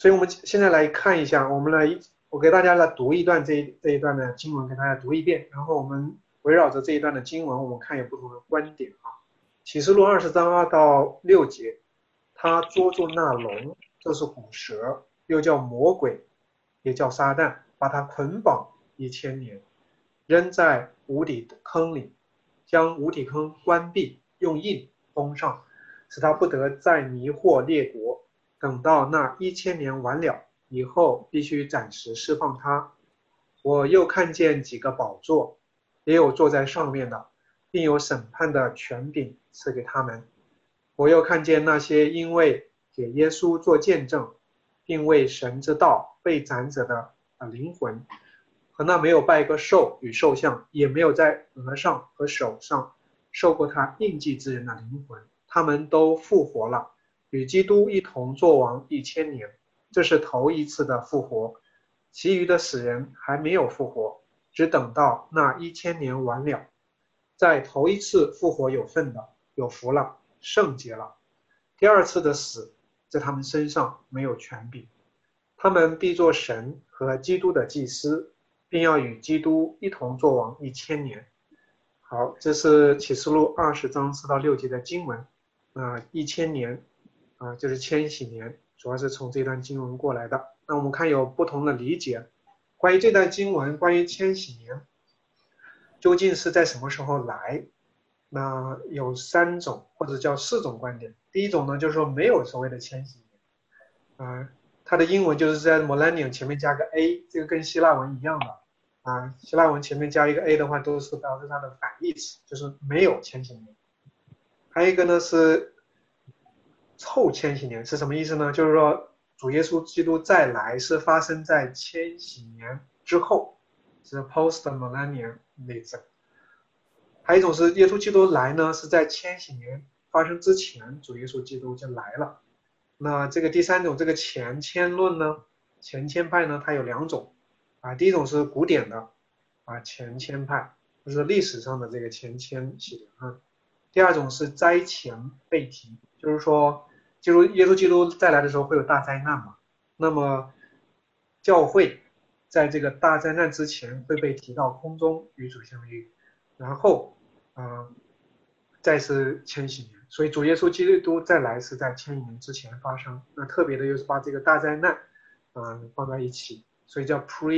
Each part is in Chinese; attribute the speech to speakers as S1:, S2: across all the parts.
S1: 所以我们现在来看一下，我给大家来读一段这一段的经文，给大家读一遍，然后我们围绕着这一段的经文，我们看有不同的观点啊。启示录20章2到6节，他捉住那龙，这是虎蛇，又叫魔鬼，也叫撒旦，把他捆绑1000年，扔在无底坑里，将无底坑关闭，用印封上，使他不得再迷惑列国。等到那1000年完了以后，必须暂时释放他。我又看见几个宝座，也有坐在上面的，并有审判的权柄赐给他们。我又看见那些因为给耶稣做见证，并为神之道被斩者的灵魂，和那没有拜过兽与兽像，也没有在额上和手上受过他印记之人的灵魂，他们都复活了，与基督一同作王1000年。这是头一次的复活，其余的死人还没有复活，只等到那1000年完了。在头一次复活有份的，有福了，圣洁了。第二次的死在他们身上没有权柄，他们必做神和基督的祭司，并要与基督一同作王1000年。好，这是启示录20章4到6节的经文。1000年就是千禧年，主要是从这段经文过来的。那我们看有不同的理解，关于这段经文，关于千禧年究竟是在什么时候来？那有3种或者叫4种观点。第一种呢，就是说没有所谓的千禧年，它的英文就是在 millennium 前面加个 a， 这个跟希腊文一样的希腊文前面加一个 a 的话，都是表示它的反义词，就是没有千禧年。还有一个呢是后千禧年，是什么意思呢？就是说主耶稣基督再来是发生在千禧年之后，是 post millennialism。还有一种是耶稣基督来呢，是在千禧年发生之前，主耶稣基督就来了。那这个第3种，这个前千论呢，前千派呢，它有2种第一种是古典的前千派，就是历史上的这个前千禧年第二种是灾前被提，就是说耶稣基督再来的时候会有大灾难嘛，那么教会在这个大灾难之前会被提到空中与主相遇，然后再是千禧年，所以主耶稣基督再来是在千禧年之前发生。那特别的又是把这个大灾难放在一起，所以叫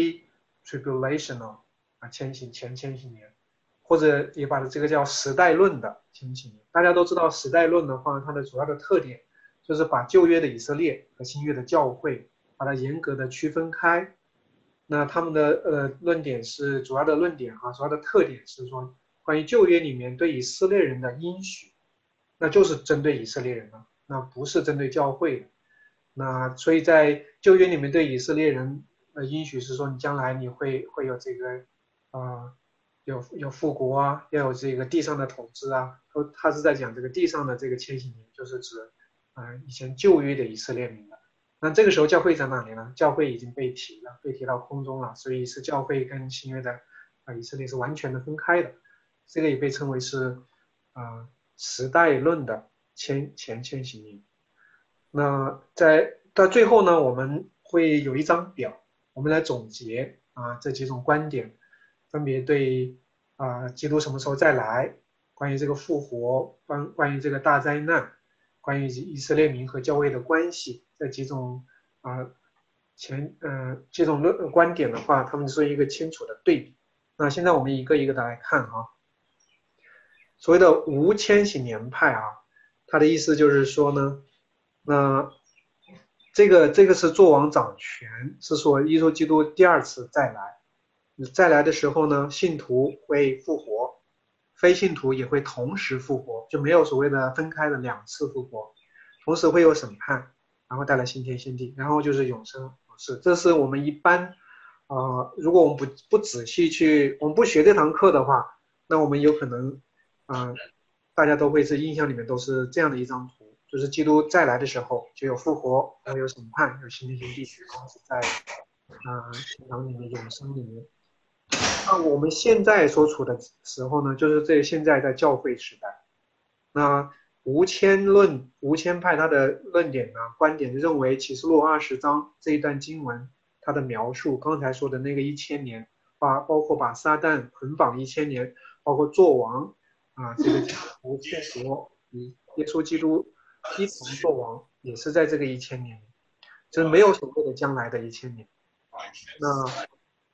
S1: pre-tribulational 前千禧年，或者也把这个叫时代论的千禧年。大家都知道时代论的话，它的主要的特点就是把旧约的以色列和新约的教会把它严格的区分开。那他们的论点是主要的论点主要的特点是说，关于旧约里面对以色列人的应许，那就是针对以色列人的，那不是针对教会的。那所以在旧约里面对以色列人应许是说，你将来你会有这个有复国要有这个地上的统治他是在讲这个地上的这个千禧年，就是指以前旧约的以色列民的。那这个时候教会在哪里呢？教会已经被提到空中了，所以是教会跟新约的以色列是完全的分开的。这个也被称为是时代论的前千禧年。那到最后呢，我们会有一张表，我们来总结这几种观点，分别对基督什么时候再来，关于这个复活，关于这个大灾难，关于以色列民和教会的关系，这几种这种观点的话，他们是一个清楚的对比。那现在我们一个一个的来看所谓的无千禧年派它的意思就是说呢，那这个是作王掌权，是说耶稣基督第2次再来的时候呢，信徒会复活，非信徒也会同时复活，就没有所谓的分开的2次复活，同时会有审判，然后带来新天新地，然后就是永生模式。这是我们一般如果我们不仔细去，我们不学这堂课的话，那我们有可能大家都会是印象里面都是这样的一张图，就是基督再来的时候就有复活，然后有审判，有新天新地，然后是在天堂里面永生里面。那我们现在所处的时候呢，就是现在在教会时代。那无谦派他的论点呢，观点认为启示录20章这一段经文，它的描述，刚才说的那个1000年，包括把撒旦捆绑1000年，包括做王这个假福复活与耶稣基督一同做王，也是在这个1000年里，就是没有所谓的将来的1000年。那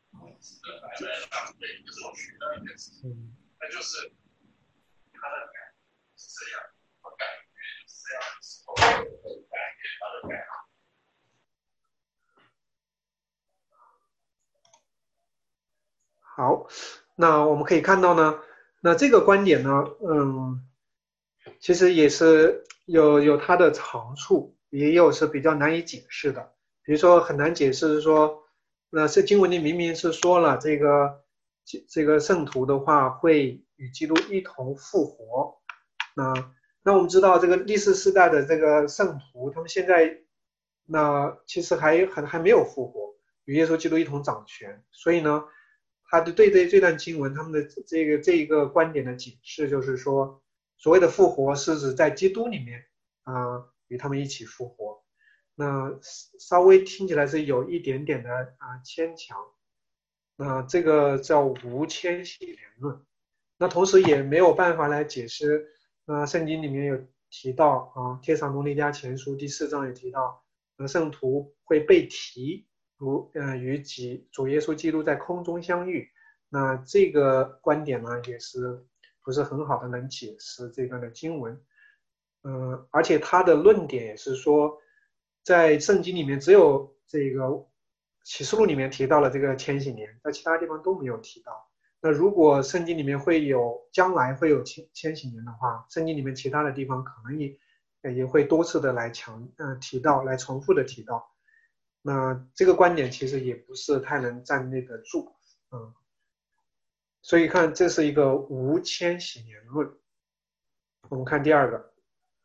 S1: 好，那我们可以看到呢，那这个观点呢，其实也是有它的长处，也有是比较难以解释的。比如说很难解释是说，那这经文里明明是说了这个圣徒的话会与基督一同复活。那我们知道这个历世世代的这个圣徒，他们现在那其实还没有复活，与耶稣基督一同掌权。所以呢，他对这段经文他们的这一个观点的解释就是说，所谓的复活是指在基督里面与他们一起复活。那稍微听起来是有一点点的牵强。那这个叫无千禧年论。那同时也没有办法来解释。圣经里面有提到帖撒罗尼迦前书第4章也提到，圣徒会被提与主耶稣基督在空中相遇。那这个观点呢，也是不是很好的能解释这段的经文。而且他的论点也是说，在圣经里面只有这个启示录里面提到了这个千禧年，在其他地方都没有提到。那如果圣经里面将来会有千禧年的话，圣经里面其他的地方可能也会多次的来提到，来重复的提到。那这个观点其实也不是太能站立得住。所以看这是一个无千禧年论。我们看第二个。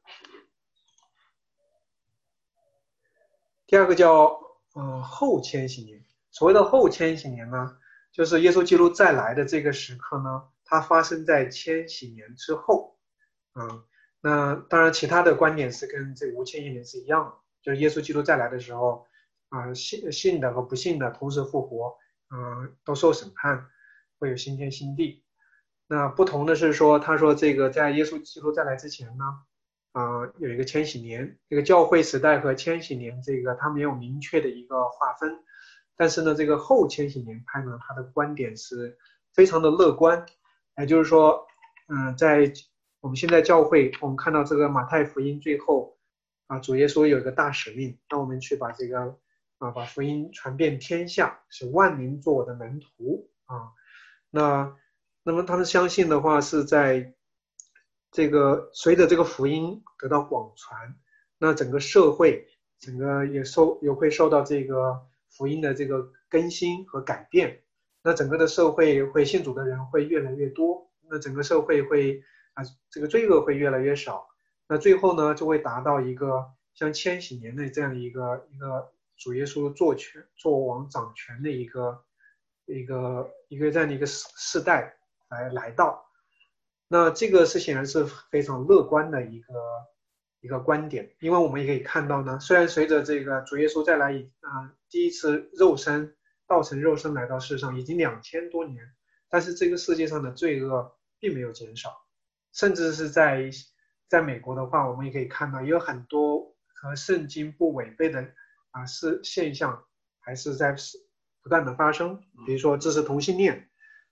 S1: 第二个叫后千禧年。所谓的后千禧年呢，就是耶稣基督再来的这个时刻呢，它发生在千禧年之后。那当然其他的观点是跟这无千禧年是一样的，就是耶稣基督再来的时候信的和不信的同时复活，都受审判，会有新天新地。那不同的是说，他说这个在耶稣基督再来之前呢，有一个千禧年，这个教会时代和千禧年这个它没有明确的一个划分。但是呢，这个后千禧年派呢，他的观点是非常的乐观。也就是说，在我们现在教会，我们看到这个马太福音最后主耶稣有一个大使命，让我们去把这个把福音传遍天下，使万民做我的门徒那么他们相信的话，是在这个随着这个福音得到广传，那整个社会整个也会受到这个福音的这个更新和改变。那整个的社会会信主的人会越来越多，那整个社会会这个罪恶会越来越少。那最后呢，就会达到一个像千禧年的这样一个主耶稣做王掌权的一个这样的一个世代来到。那这个是显然是非常乐观的一个观点。因为我们也可以看到呢，虽然随着这个主耶稣再来第一次道成肉身来到世上已经2000多年，但是这个世界上的罪恶并没有减少。甚至是在美国的话，我们也可以看到也有很多和圣经不违背的现象还是在不断的发生。比如说支持同性恋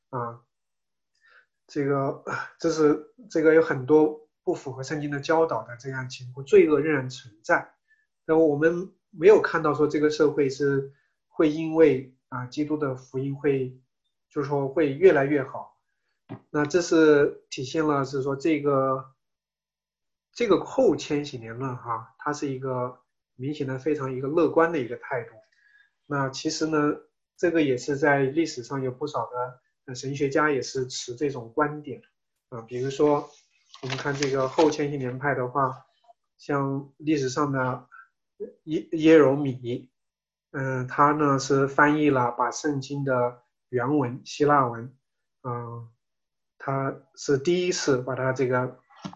S1: 这个有很多不符合圣经的教导的这样情况，罪恶仍然存在。然后我们没有看到说这个社会是会因为基督的福音就是说会越来越好。那这是体现了是说这个后千禧年论它是一个明显的非常一个乐观的一个态度。那其实呢，这个也是在历史上有不少的神学家也是持这种观点比如说我们看这个后千禧年派的话，像历史上的耶柔米，他呢是翻译了把圣经的原文希腊文他是第一次把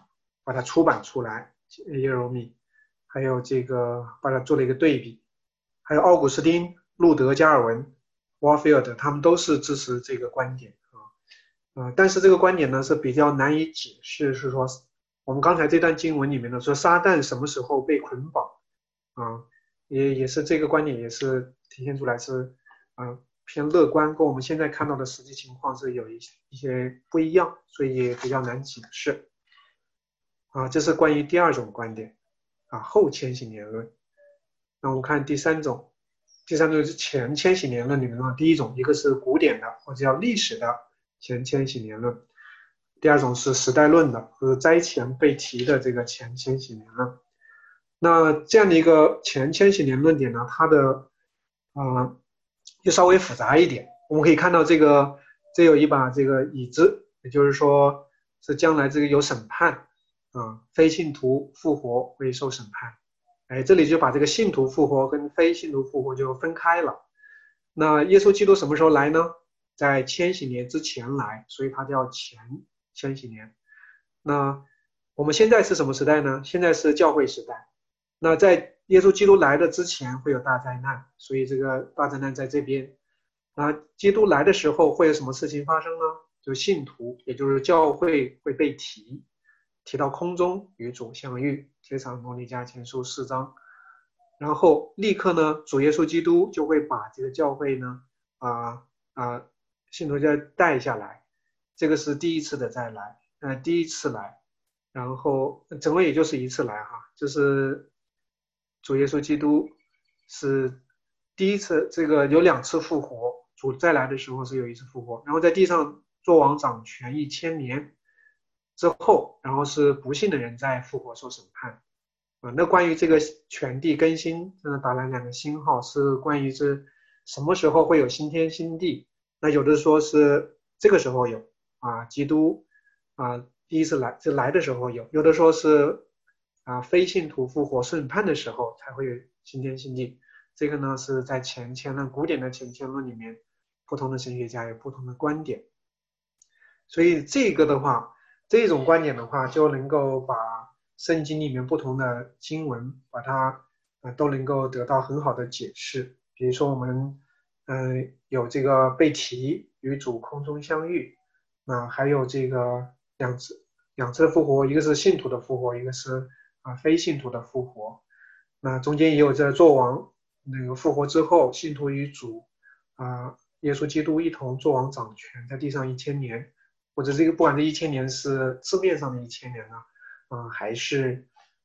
S1: 把它出版出来，耶柔米，还有这个把它做了一个对比，还有奥古斯丁、路德、加尔文、Warfield，他们都是支持这个观点但是这个观点呢是比较难以解释，是说我们刚才这段经文里面呢说撒旦什么时候被捆绑啊，也是这个观点也是体现出来是偏乐观，跟我们现在看到的实际情况是有一些不一样，所以也比较难解释这是关于第二种观点后千禧年论。那我们看第三种是前千禧年论里面的第一种，一个是古典的或者叫历史的前千禧年论，第二种是时代论的，就是灾前被提的这个前千禧年论。那这样的一个前千禧年论点呢，它的就稍微复杂一点。我们可以看到这有一把这个椅子，也就是说是将来这个有审判非信徒复活会受审判。这里就把这个信徒复活跟非信徒复活就分开了。那耶稣基督什么时候来呢？在千禧年之前来，所以它叫前千禧年。那我们现在是什么时代呢？现在是教会时代。那在耶稣基督来的之前会有大灾难，所以这个大灾难在这边。基督来的时候会有什么事情发生呢？就信徒，也就是教会会被提到空中与主相遇，帖撒罗尼迦前书4章。然后立刻呢，主耶稣基督就会把这个教会呢信徒再带下来，这个是第一次的再来，第一次来，然后整个也就是一次来就是主耶稣基督是第一次，这个有2次复活，主再来的时候是有1次复活，然后在地上作王掌权1000年之后，然后是不信的人在复活受审判那关于这个全地更新，打了2个星号，是关于这什么时候会有新天新地。那有的说是这个时候有基督第一次来的时候有的说是非信徒复活审判的时候才会有新天新地。这个呢是在前千论古典的前千论里面，不同的神学家有不同的观点。所以这个的话，这种观点的话，就能够把圣经里面不同的经文，把它都能够得到很好的解释。比如说我们有这个被提与主空中相遇，还有这个两次的复活，一个是信徒的复活，一个是非信徒的复活。那中间也有这作王那个复活之后，信徒与主耶稣基督一同作王掌权，在地上1000年。或者这个不管这1000年是字面上的1000年呢还是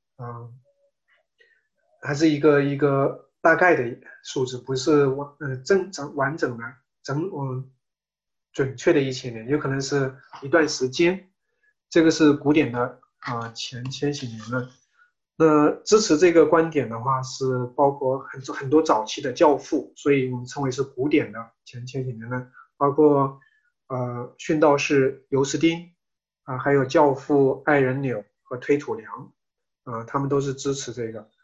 S1: 一个大概的数字，不是完整的准确的1000年，有可能是一段时间。这个是古典的前千禧年论。那支持这个观点的话，是包括很多早期的教父，所以我们称为是古典的前千禧年论，包括殉道士尤斯丁还有教父艾仁纽和推土良他们都是支持这个。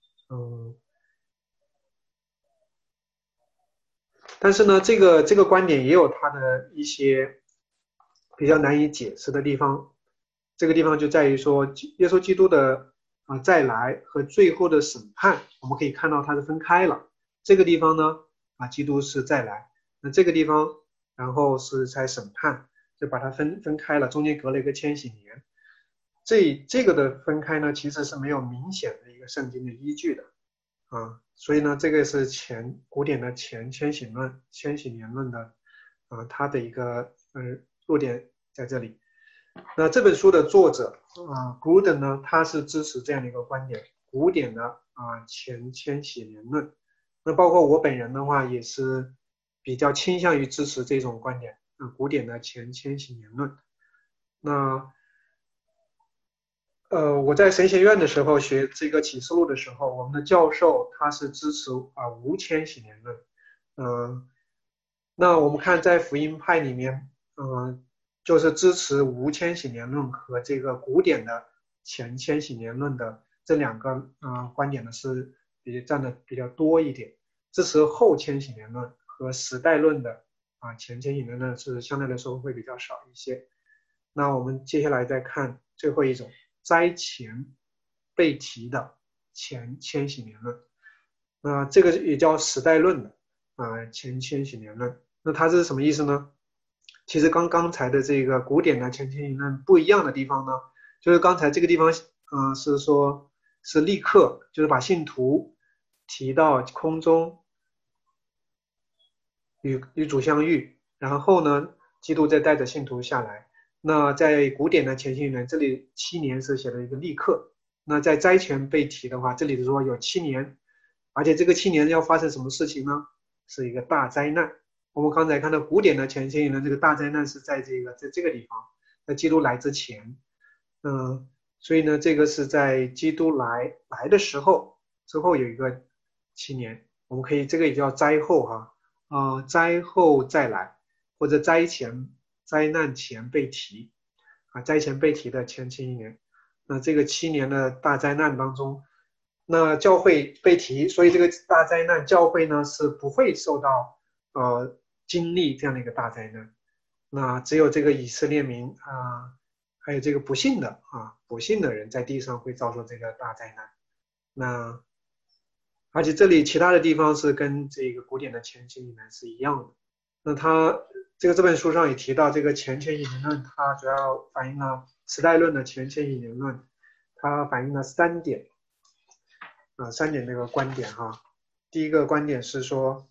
S1: 但是呢，这个观点也有它的一些比较难以解释的地方。这个地方就在于说，耶稣基督的再来和最后的审判，我们可以看到它是分开了。这个地方呢基督是再来，那这个地方然后是在审判，就把它分开了，中间隔了一个千禧年。这个的分开呢，其实是没有明显的一个圣经的依据的所以呢，这个是古典的前千禧年论的它的一个弱点在这里。那这本书的作者Gruden 呢，他是支持这样的一个观点，古典的前千禧年论。那包括我本人的话，也是比较倾向于支持这种观点古典的前千禧年论。那我在神学院的时候学这个启示录的时候，我们的教授他是支持无千禧年论。那我们看在福音派里面就是支持无千禧年论和这个古典的前千禧年论的这2个观点呢是占的比较多一点。支持后千禧年论和时代论的前千禧年论是相对来说会比较少一些。那我们接下来再看最后一种， 灾前被提的前千禧年论。那这个也叫时代论的前千禧年论。那它是什么意思呢？其实刚才的这个古典的前千禧论不一样的地方呢，就是刚才这个地方是说是立刻就是把信徒提到空中与主相遇，然后呢基督再带着信徒下来。那在古典的前千禧年这里7年是写了一个立刻，那在灾前被提的话，这里说有7年，而且这个7年要发生什么事情呢？是一个大灾难。我们刚才看到古典的前千禧年这个大灾难是在这个地方，在基督来之前。所以呢这个是在基督来的时候之后有一个7年，我们可以这个也叫灾后灾后再来，或者灾难前被提灾前被提的前7年。那这个7年的大灾难当中，那教会被提，所以这个大灾难教会呢是不会受到经历这样的一个大灾难。那只有这个以色列民还有这个不幸的人在地上会遭受这个大灾难。那而且这里其他的地方是跟这个古典的前千禧年是一样的。那他这本书上也提到这个前千禧年论，它主要反映了时代论的前千禧年论，它反映了3点3点这个观点第一个观点是说，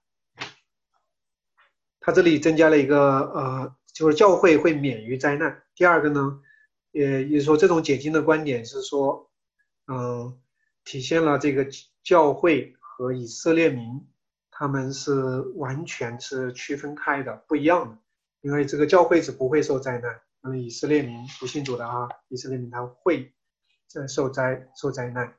S1: 它这里增加了一个就是教会会免于灾难。第二个呢，也就是说这种解经的观点是说，体现了这个教会和以色列民他们是完全是区分开的，不一样的。因为这个教会是不会受灾难，以色列民不信主的以色列民他会受灾难。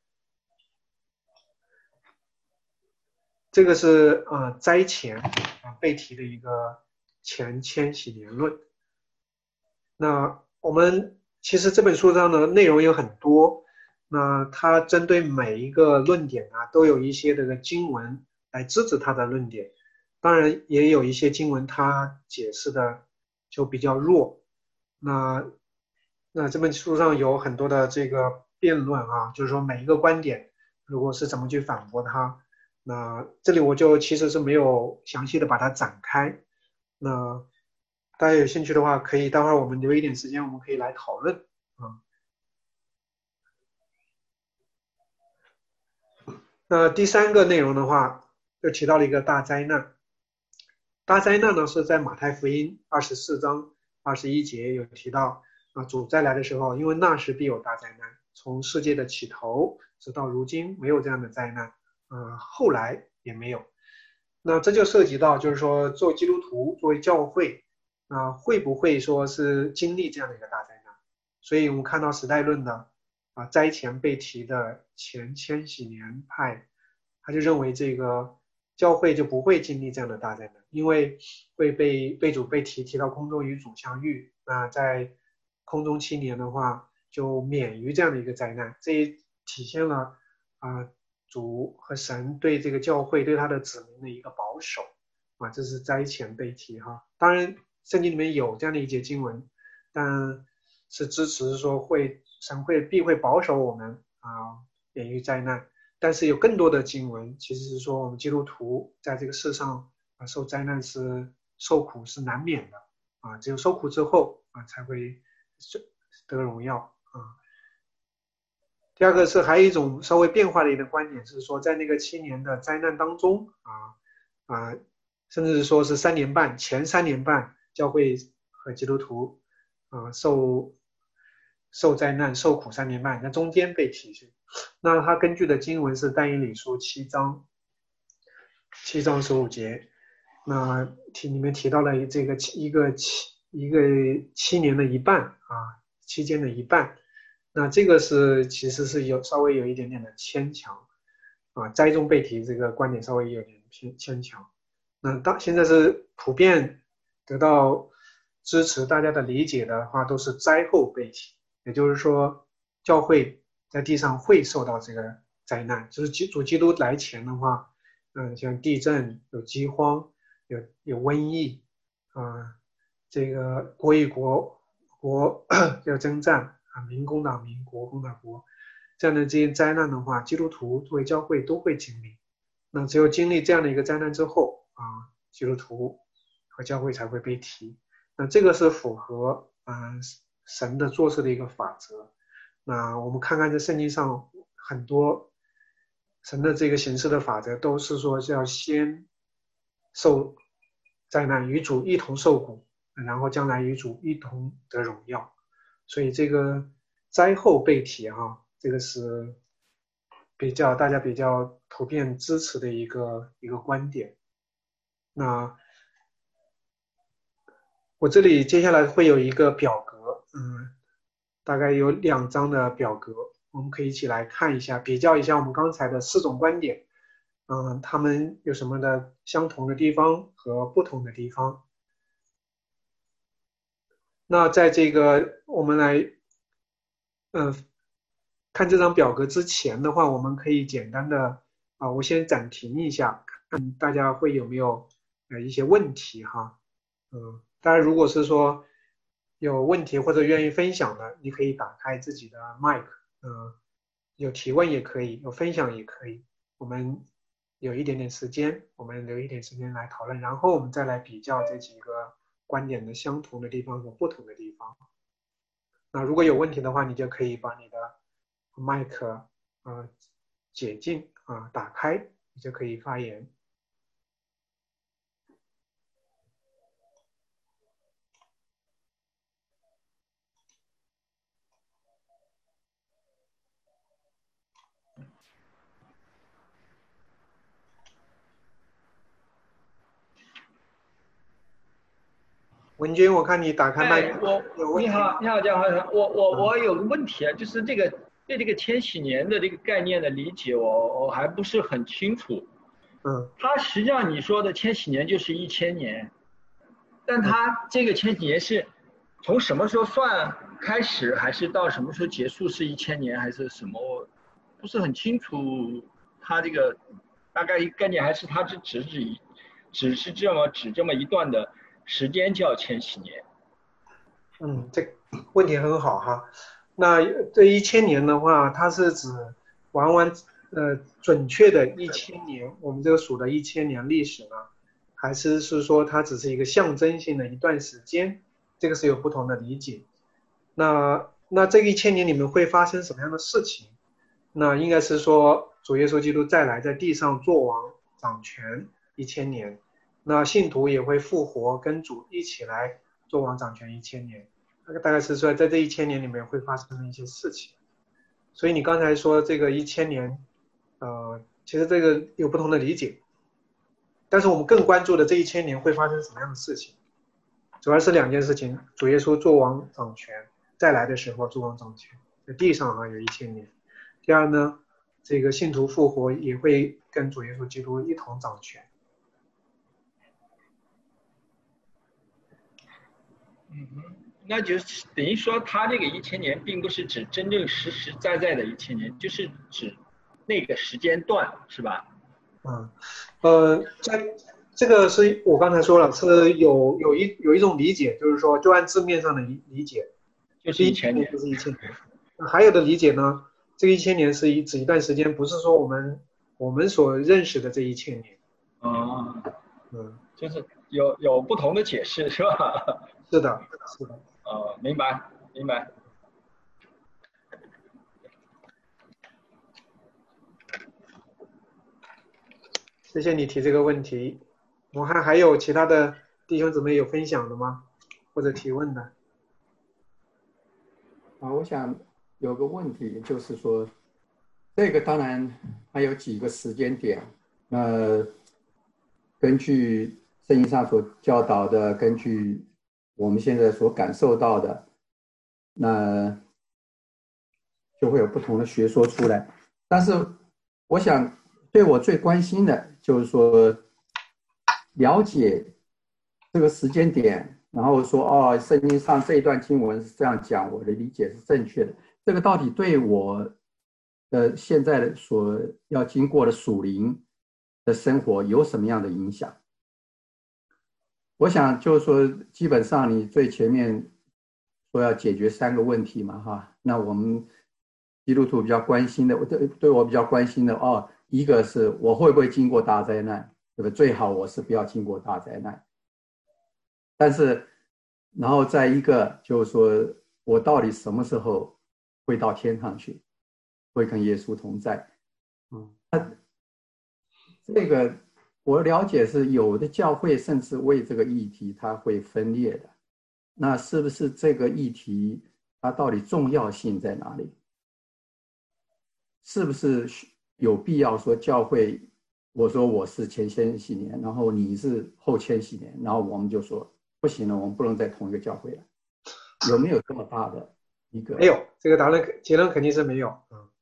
S1: 这个是灾前被提的一个前千禧年论。那我们其实这本书上的内容有很多，那它针对每一个论点都有一些这个经文来支持它的论点。当然也有一些经文它解释的就比较弱。那这本书上有很多的这个辩论就是说每一个观点如果是怎么去反驳它。那这里我就其实是没有详细的把它展开。那大家有兴趣的话，可以待会儿我们留一点时间，我们可以来讨论那第3个内容的话，就提到了一个大灾难。大灾难呢是在马太福音24章21节有提到主再来的时候，因为那时必有大灾难，从世界的起头直到如今没有这样的灾难，后来也没有。那这就涉及到就是说作为基督徒作为教会会不会说是经历这样的一个大灾难。所以我们看到时代论的灾前被提的前千禧年派，他就认为这个教会就不会经历这样的大灾难，因为会被主被提到空中与主相遇。那在空中7年的话就免于这样的一个灾难。这也体现了主和神对这个教会对他的子民的一个保守这是灾前被提当然圣经里面有这样的一节经文，但是支持说神必会保守我们免于灾难。但是有更多的经文其实是说我们基督徒在这个世上受灾难受苦是难免的只有受苦之后才会得荣耀第二个是还有一种稍微变化的一个观点是说，在那个7年的灾难当中甚至说是3年半，前3年半教会和基督徒受灾难受苦3年半，在中间被提去。那他根据的经文是但以理书7章15节，那里面提到了这个一个7年的一半期间的一半。那这个其实是稍微有一点点的牵强灾中被提这个观点稍微有点牵强。那现在是普遍得到支持大家的理解的话，都是灾后被提，也就是说教会在地上会受到这个灾难。就是主基督来前的话像地震有饥荒有瘟疫这个国与国有征战民攻打民，国攻打国，这样的这些灾难的话，基督徒作为教会都会经历。那只有经历这样的一个灾难之后基督徒和教会才会被提。那这个是符合神的做事的一个法则。那我们看看这圣经上很多神的这个行事的法则，都是说是要先受灾难，与主一同受苦，然后将来与主一同得荣耀。所以这个灾后被提这个是大家比较普遍支持的一个观点。那我这里接下来会有一个表格，大概有2张的表格，我们可以一起来看一下，比较一下我们刚才的4种观点，它们有什么的相同的地方和不同的地方。那在这个我们来看这张表格之前的话，我们可以简单的我先暂停一下，看大家会有没有一些问题哈。当然如果是说有问题或者愿意分享的，你可以打开自己的 mic，有提问也可以，有分享也可以。我们有一点点时间，我们留一点时间来讨论，然后我们再来比较这几个观点的相同的地方和不同的地方。那如果有问题的话，你就可以把你的麦克解禁打开，你就可以发言。文君，我看你打开麦克，
S2: 你好，江浩成，我有个问题啊，就是对这个千禧年的这个概念的理解，我还不是很清楚。它实际上你说的千禧年就是1000年，但它这个千禧年是从什么时候算开始，还是到什么时候结束是1000年，还是什么？不是很清楚。它这个大概一个概念，还是它只是这么一段的时间叫千禧年？
S1: 这问题很好哈。那这1000年的话，它是指完准确的1000年，我们这个数的1000年历史呢，还是说它只是一个象征性的一段时间？这个是有不同的理解。那这个1000年里面会发生什么样的事情？那应该是说主耶稣基督再来，在地上做王掌权1000年，那信徒也会复活，跟主一起来做王掌权1000年。大概是说在这1000年里面会发生的一些事情。所以你刚才说这个1000年，其实这个有不同的理解，但是我们更关注的这1000年会发生什么样的事情，主要是2件事情：主耶稣做王掌权，再来的时候做王掌权，在地上有1000年。第二呢，这个信徒复活也会跟主耶稣基督一同掌权。
S2: 那就是等于说，他这个1000年并不是指真正实实在在的1000年，就是指那个时间段，是吧？
S1: 这个是我刚才说了，是有一种理解，就是说，就按字面上的理解，
S2: 就是1000年，
S1: 就是1000年。还有的理解呢，这个1000年是指一段时间，不是说我们所认识的这1000年。
S2: 就是有不同的解释，是吧？
S1: 是的。
S2: 明白。
S1: 谢谢你提这个问题。我看还有其他的弟兄姊妹有分享的吗？或者提问的？
S3: 我想有个问题，就是说，这个当然还有几个时间点，根据圣经上所教导的，根据我们现在所感受到的，那就会有不同的学说出来。但是我想对我最关心的就是说，了解这个时间点，然后说圣经上这一段经文是这样讲，我的理解是正确的，这个到底对我现在的所要经过的属灵的生活有什么样的影响？我想就是说，基本上你最前面说要解决3个问题嘛， 那我们基督徒比较关心的，对我比较关心的一个是我会不会经过大灾难，对吧？最好我是不要经过大灾难。但是，然后再一个就是说我到底什么时候会到天上去，会跟耶稣同在？这个我了解是有的教会甚至为这个议题它会分裂的。那是不是这个议题它到底重要性在哪里？是不是有必要说教会，我说我是前千禧年，然后你是后千禧年，然后我们就说不行了，我们不能在同一个教会了？有没有这么大的一个？
S1: 没有，这个结论肯定是没有。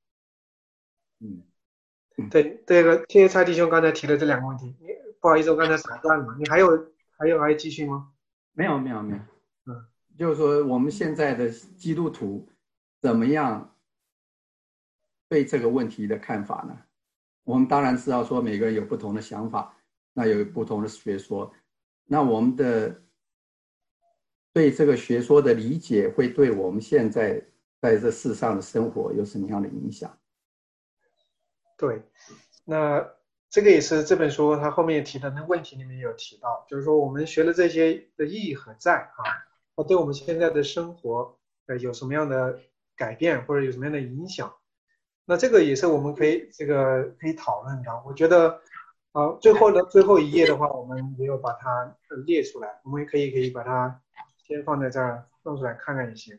S1: 对，这个谢谢蔡弟兄刚才提的这两个问题，不好意思，我刚才打断了，你还有继续吗？
S3: 没有。就是说我们现在的基督徒怎么样对这个问题的看法呢？我们当然知道说每个人有不同的想法，那有不同的学说，那我们的对这个学说的理解会对我们现在在这世上的生活有什么样的影响？
S1: 对，那这个也是这本书它后面提的那问题里面有提到，就是说我们学的这些的意义何在啊？它对我们现在的生活有什么样的改变或者有什么样的影响？那这个也是我们可以讨论的。我觉得最后一页的话，我们没有把它列出来，我们可以把它先放在这儿弄出来看看也行。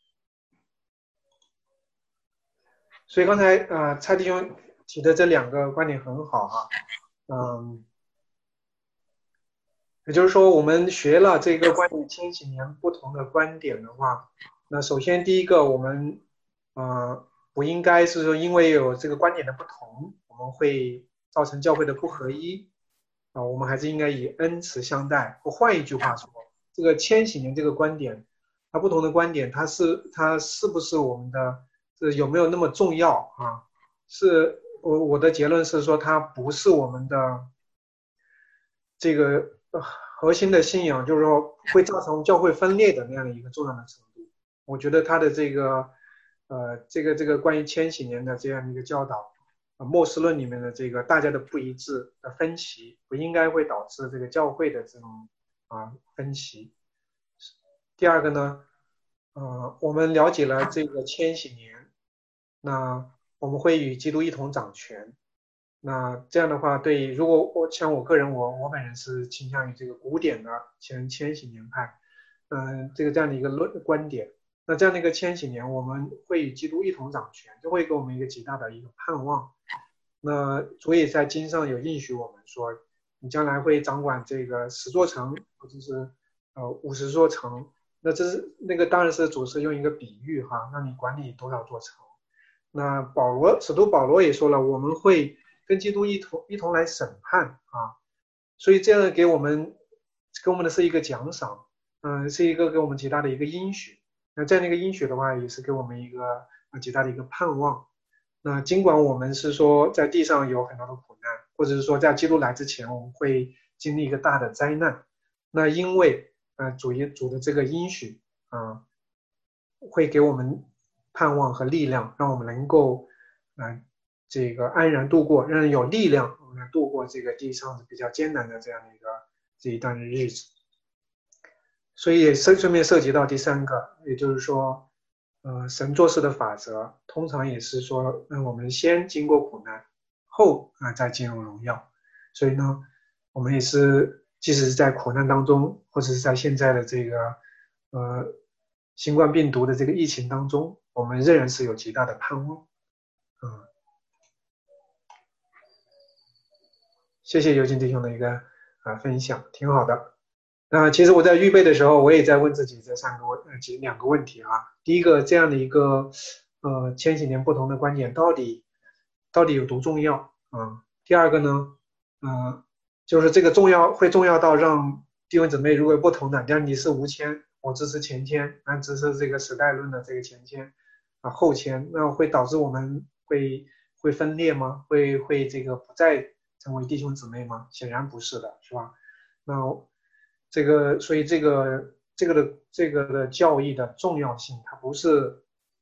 S1: 所以刚才蔡弟兄提的这两个观点很好哈，也就是说我们学了这个关于千禧年不同的观点的话，那首先第一个我们不应该是说因为有这个观点的不同，我们会造成教会的不合一我们还是应该以恩慈相待。或换一句话说，这个千禧年这个观点，它不同的观点，它是不是我们的有没有那么重要啊？我的结论是说，它不是我们的这个核心的信仰，就是说会造成教会分裂的那样的一个重要的程度。我觉得它的这个关于千禧年的这样的一个教导，末世论里面的这个大家的不一致的分歧，不应该会导致这个教会的这种分歧。第二个呢，我们了解了这个千禧年，那我们会与基督一同掌权。那这样的话，如果像我个人，我本人是倾向于这个古典的千禧年派，这样的一个观点。那这样的一个千禧年，我们会与基督一同掌权，这会给我们一个极大的一个盼望。那主也在经上有应许我们说，你将来会掌管这个10座城，或者是50座城。那那个当然是主是用一个比喻哈，让你管理多少座城。那使徒保罗也说了，我们会跟基督一同来审判啊，所以这样给我们的是一个奖赏，是一个给我们极大的一个应许。那这样的一个应许的话，也是给我们一个极大的一个盼望。那尽管我们是说在地上有很多的苦难，或者是说在基督来之前我们会经历一个大的灾难，那因为主的这个应许会给我们盼望和力量，让我们能够这个安然度过，让人有力量我们来度过这个地上比较艰难的这一段的日子。所以也顺便涉及到第三个，也就是说神做事的法则通常也是说让我们先经过苦难后再进入荣耀。所以呢我们也是即使是在苦难当中，或者是在现在的这个新冠病毒的这个疫情当中，我们仍然是有极大的盼望。谢谢尤金弟兄的一个分享，挺好的。那其实我在预备的时候，我也在问自己这两个问题第一个，这样的一个千禧年不同的观点到底有多重要第二个呢就是这个会重要到让弟兄姊妹如果有不同的，像你是无签，我支持前签，支持这个时代论的这个前签后签，那会导致我们会分裂吗？会这个不再成为弟兄姊妹吗？显然不是的，是吧？那所以这个的教义的重要性，它不是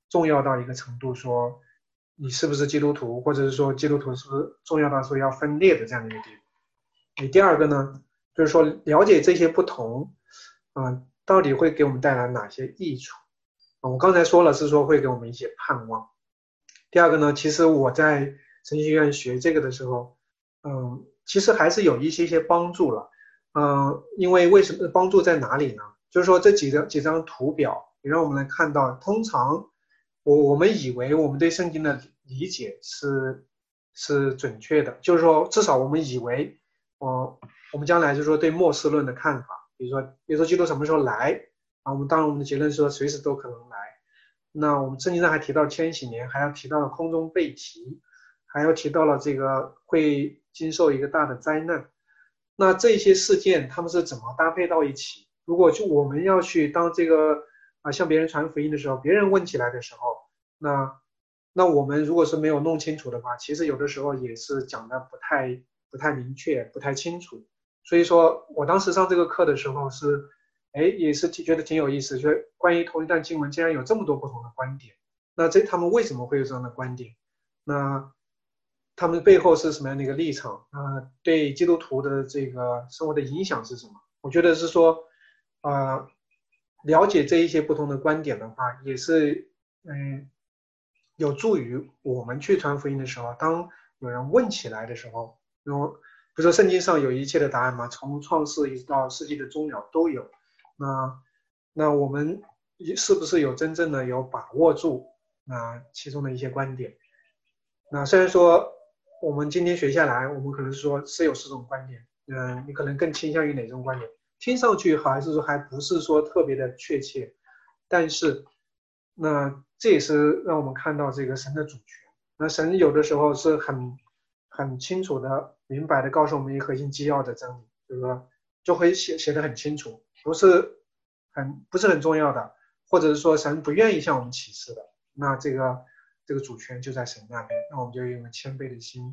S1: 重要到一个程度，说你是不是基督徒，或者是说基督徒是不是重要到说要分裂的这样的一个地步。第二个呢，就是说了解这些不同，到底会给我们带来哪些益处？我刚才说了是说会给我们一些盼望。第二个呢，其实我在神学院学这个的时候，其实还是有一些帮助了。因为为什么帮助在哪里呢？就是说这几张图表也让我们来看到，通常我们以为我们对圣经的理解是准确的，就是说至少我们以为，我们将来就是说对末世论的看法，比如说基督什么时候来啊？当然我们的结论是说随时都可能来。那我们圣经上还提到千禧年，还要提到了空中被提，还要提到了这个会经受一个大的灾难。那这些事件他们是怎么搭配到一起？如果就我们要去当这个向别人传福音的时候，别人问起来的时候，那我们如果是没有弄清楚的话，其实有的时候也是讲的不太明确，不太清楚。所以说我当时上这个课的时候也是觉得挺有意思，就是关于同一段经文竟然有这么多不同的观点，那他们为什么会有这样的观点？那他们背后是什么样的一个立场？对基督徒的这个生活的影响是什么？我觉得是说，了解这一些不同的观点的话，也是有助于我们去传福音的时候，当有人问起来的时候，比如说圣经上有一切的答案嘛，从创世一直到世纪的终了都有。那我们是不是有真正的有把握住其中的一些观点？那虽然说我们今天学下来，我们可能说是有4种观点，你可能更倾向于哪种观点？听上去还是说还不是说特别的确切，但是那这也是让我们看到这个神的主权。那神有的时候是很清楚的、明白的告诉我们一个核心基要的真理，就是说就会写得很清楚，不是很重要的，或者是说神不愿意向我们启示的，那这个主权就在神那边，那我们就用谦卑的心，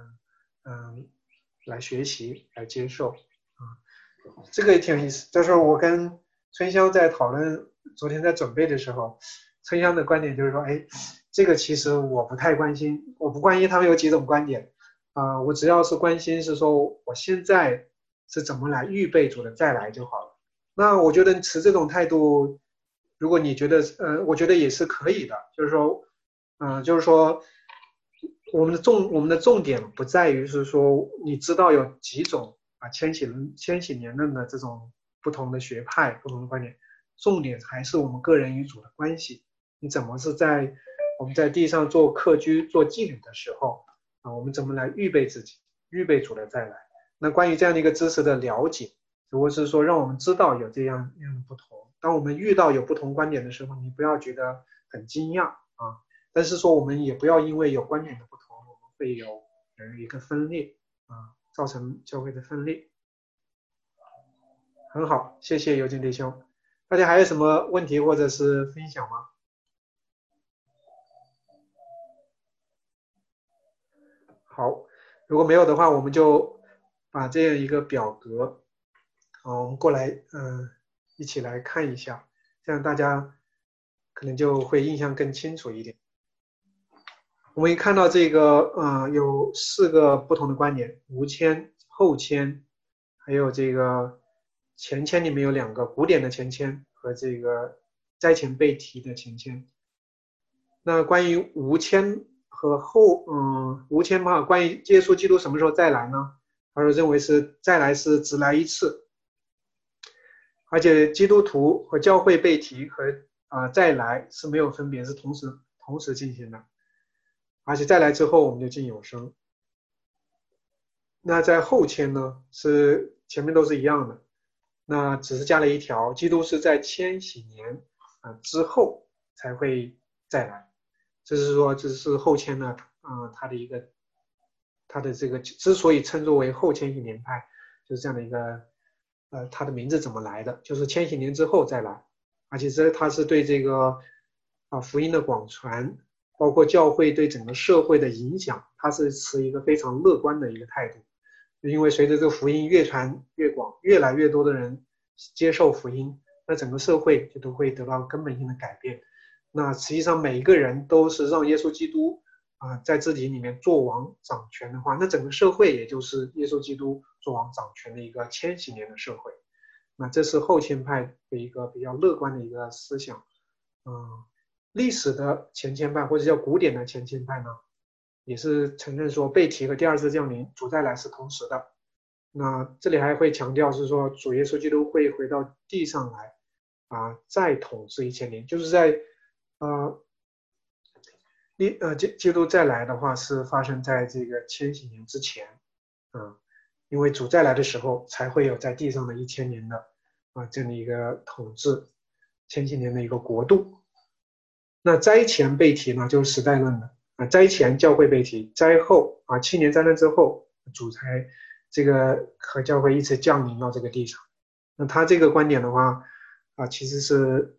S1: 来学习，来接受，这个也挺有意思。就是我跟春香在讨论，昨天在准备的时候，春香的观点就是说，这个其实我不太关心，我不关心他们有几种观点，我只要是关心是说我现在是怎么来预备主的再来就好了。那我觉得持这种态度，如果你觉得，我觉得也是可以的，就是说，我们的重点不在于是说你知道有几种千禧年论的这种不同的学派、不同的观点，重点还是我们个人与主的关系。你怎么是在我们在地上做客居、做妓女的时候我们怎么来预备自己，预备主的再来？那关于这样的一个知识的了解，只不过是说让我们知道有这样的不同。当我们遇到有不同观点的时候，你不要觉得很惊讶但是说我们也不要因为有观点的不同，我们会有一个分裂造成教会的分裂。很好，谢谢尤金弟兄。大家还有什么问题或者是分享吗？好，如果没有的话，我们就把这样一个表格我们过来一起来看一下，这样大家可能就会印象更清楚一点。我们一看到这个有4个不同的观点，无签、后签，还有这个前签里面有2个古典的前签和这个灾前被提的前签。那关于无签和无签嘛，关于耶稣基督什么时候再来呢？他说认为是再来是只来一次，而且基督徒和教会被提和再来是没有分别，是同时进行的。而且再来之后我们就进永生。那在后签呢，是前面都是一样的，那只是加了一条，基督是在千禧年之后才会再来。这是说这是后签呢它的这个之所以称作为后千禧年派，就是这样的一个它的名字怎么来的，就是千禧年之后再来。而且它是对这个福音的广传，包括教会对整个社会的影响，它是持一个非常乐观的一个态度。因为随着这个福音越传越广，越来越多的人接受福音，那整个社会就都会得到根本性的改变。 那实际上每一个人都是让耶稣基督在自己里面做王掌权的话，那整个社会也就是耶稣基督做王掌权的一个千禧年的社会。那这是后签派的一个比较乐观的一个思想。历史的前签派或者叫古典的前签派呢，也是承认说被提和第二次降临主再来是同时的。那这里还会强调是说主耶稣基督会回到地上来再统治1000年，就是在基督再来的话是发生在这个千禧年之前。因为主再来的时候才会有在地上的1000年的这样的一个统治，千禧年的一个国度。那灾前被提呢，就是时代论的灾前教会被提，灾后7年灾难之后，主才这个和教会一起降临到这个地上。那他这个观点的话其实是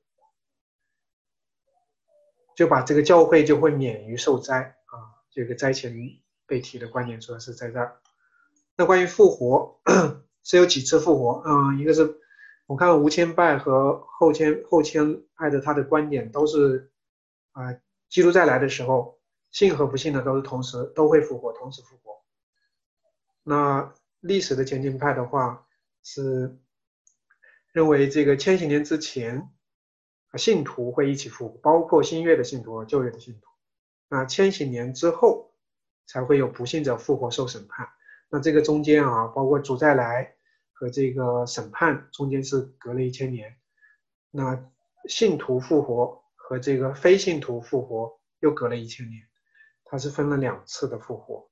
S1: 就把这个教会就会免于受灾这个灾前被提的观点主要是在这儿。那关于复活是有几次复活一个是我看无签派和后签派的他的观点都是基督再来的时候，信和不信的都是同时都会复活，同时复活。那历史的前进派的话是认为这个千禧年之前信徒会一起复活，包括新约的信徒和旧约的信徒。那千禧年之后才会有不信者复活受审判。那这个中间包括主再来和这个审判中间是隔了1000年。那信徒复活和这个非信徒复活又隔了1000年，它是分了2次的复活。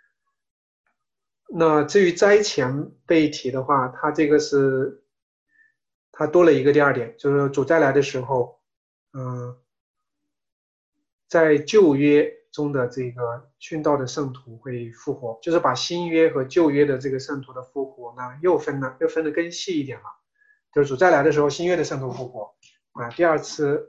S1: 那至于灾前被提的话，它这个是它多了一个第二点，就是主再来的时候在旧约中的这个殉道的圣徒会复活，就是把新约和旧约的这个圣徒的复活呢又分得更细一点了。就是主再来的时候，新约的圣徒复活第二次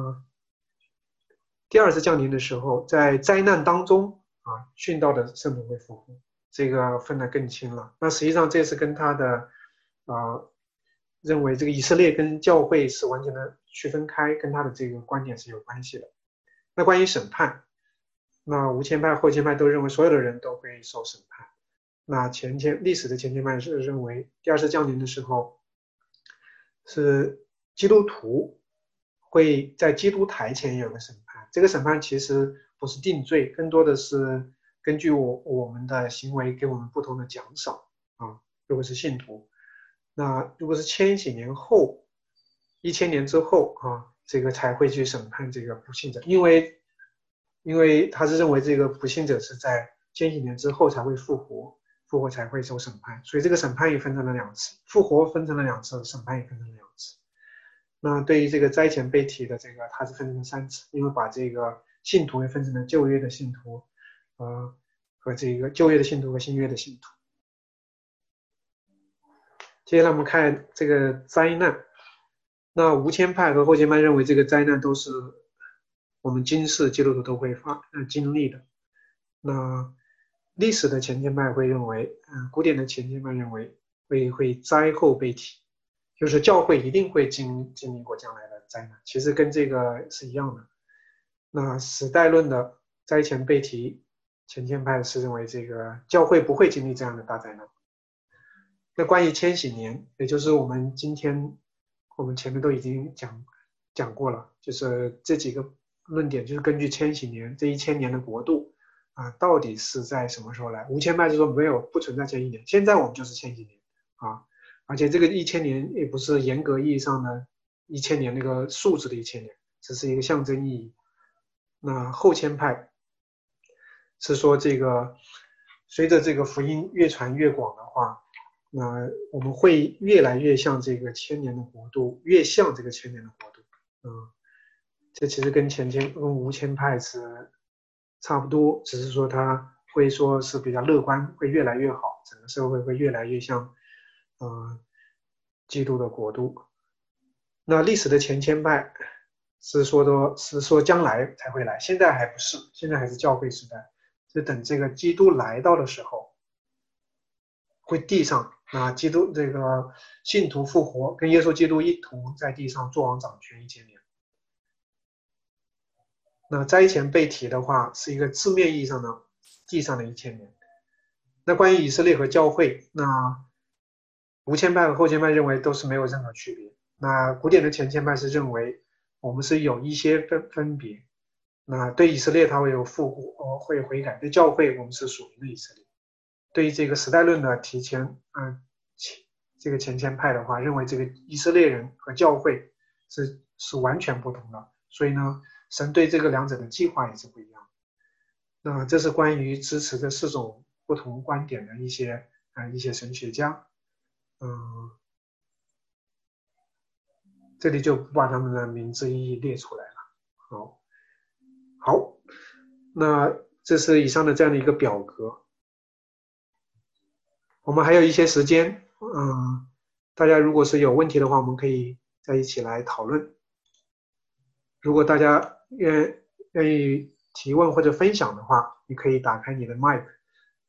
S1: 降临的时候，在灾难当中殉道的圣徒会复活，这个分得更清了。那实际上这是跟他的认为这个以色列跟教会是完全的区分开，跟他的这个观点是有关系的。那关于审判，那无签派后签派都认为所有的人都会受审判。那历史的前签派是认为第二次降临的时候是基督徒会在基督台前有个审判，这个审判其实不是定罪，更多的是根据我们的行为给我们不同的奖赏如果是信徒。那如果是千禧年后1000年之后这个才会去审判这个不信者，因为他是认为这个不信者是在千禧年之后才会复活才会受审判，所以这个审判也分成了2次，复活分成了2次，审判也分成了2次。那对于这个灾前被提的这个，它是分成了3次，因为把这个信徒也分成了旧约的信徒和这个旧约的信徒和新约的信徒。接下来我们看这个灾难。那无签派和后签派认为这个灾难都是我们今世基督徒都会经历的。那历史的前签派会认为古典的前签派认为会灾后被提，就是教会一定会经历过将来的灾难，其实跟这个是一样的。那时代论的灾前被提前签派是认为这个教会不会经历这样的大灾难。那关于千禧年，也就是我们前面都已经讲过了，就是这几个论点，就是根据千禧年这1000年的国度到底是在什么时候来。无签派就说不存在千禧年，现在我们就是千禧年而且这个1000年也不是严格意义上的1000年那个数字的1000年，只是一个象征意义。那后签派是说这个随着这个福音越传越广的话，那我们会越来越像这个1000年的国度，越像这个1000年的国度。这其实跟无签派是差不多，只是说他会说是比较乐观，会越来越好，整个社会会越来越像基督的国度。那历史的前签派是说将来才会来，现在还不是，现在还是教会时代，是等这个基督来到的时候，会地上基督这个信徒复活，跟耶稣基督一同在地上作王掌权1000年。 那灾前被提的话，是一个字面意义上的地上的1000年。那关于以色列和教会，那无谦派和后谦派认为都是没有任何区别。那古典的前谦派是认为我们是有一些分别。那对以色列它会有复活，会悔改；对教会我们是属灵的以色列。对于这个时代论的这个前谦派的话，认为这个以色列人和教会是完全不同的。所以呢，神对这个两者的计划也是不一样。那这是关于支持这4种不同观点的一些神学家。这里就不把他们的名字一一列出来了。好，那这是以上的这样的一个表格。我们还有一些时间，大家如果是有问题的话，我们可以再一起来讨论。如果大家愿意提问或者分享的话，你可以打开你的麦克。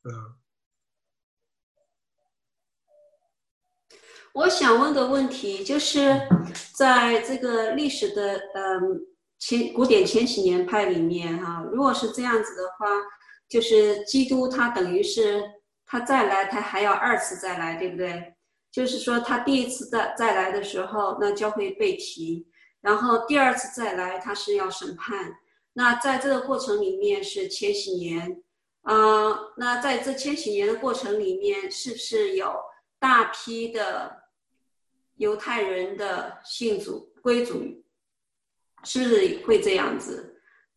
S4: 我想问个问题，就是在这个历史的古典千禧年派里面如果是这样子的话，就是基督他等于是他再来，他还要2次再来，对不对？就是说他第1次再来的时候，那教会被提，然后第2次再来他是要审判。那在这个过程里面是千禧年，那在这千禧年的过程里面，是不是有大批的犹太人的信主归主，是不是会这样子？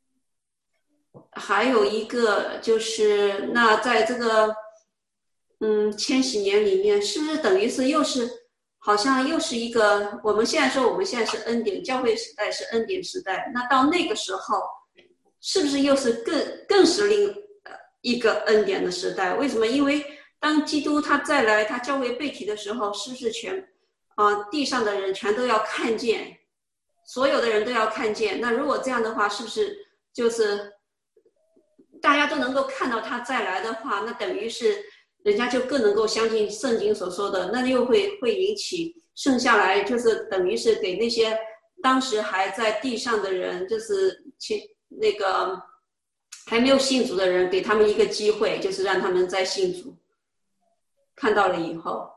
S4: 还有一个就是，那在这个千禧年里面，是不是等于是好像又是一个，我们现在说我们现在是恩典，教会时代是恩典时代，那到那个时候，是不是又是更是另一个恩典的时代？为什么？因为当基督他再来，他教会被提的时候，是不是地上的人全都要看见，所有的人都要看见？那如果这样的话，是不是就是大家都能够看到他再来的话，那等于是人家就更能够相信圣经所说的，那又会引起剩下来，就是等于是给那些当时还在地上的人，就是那个还没有信主的人，给他们一个机会，就是让他们再信主，看到了以后。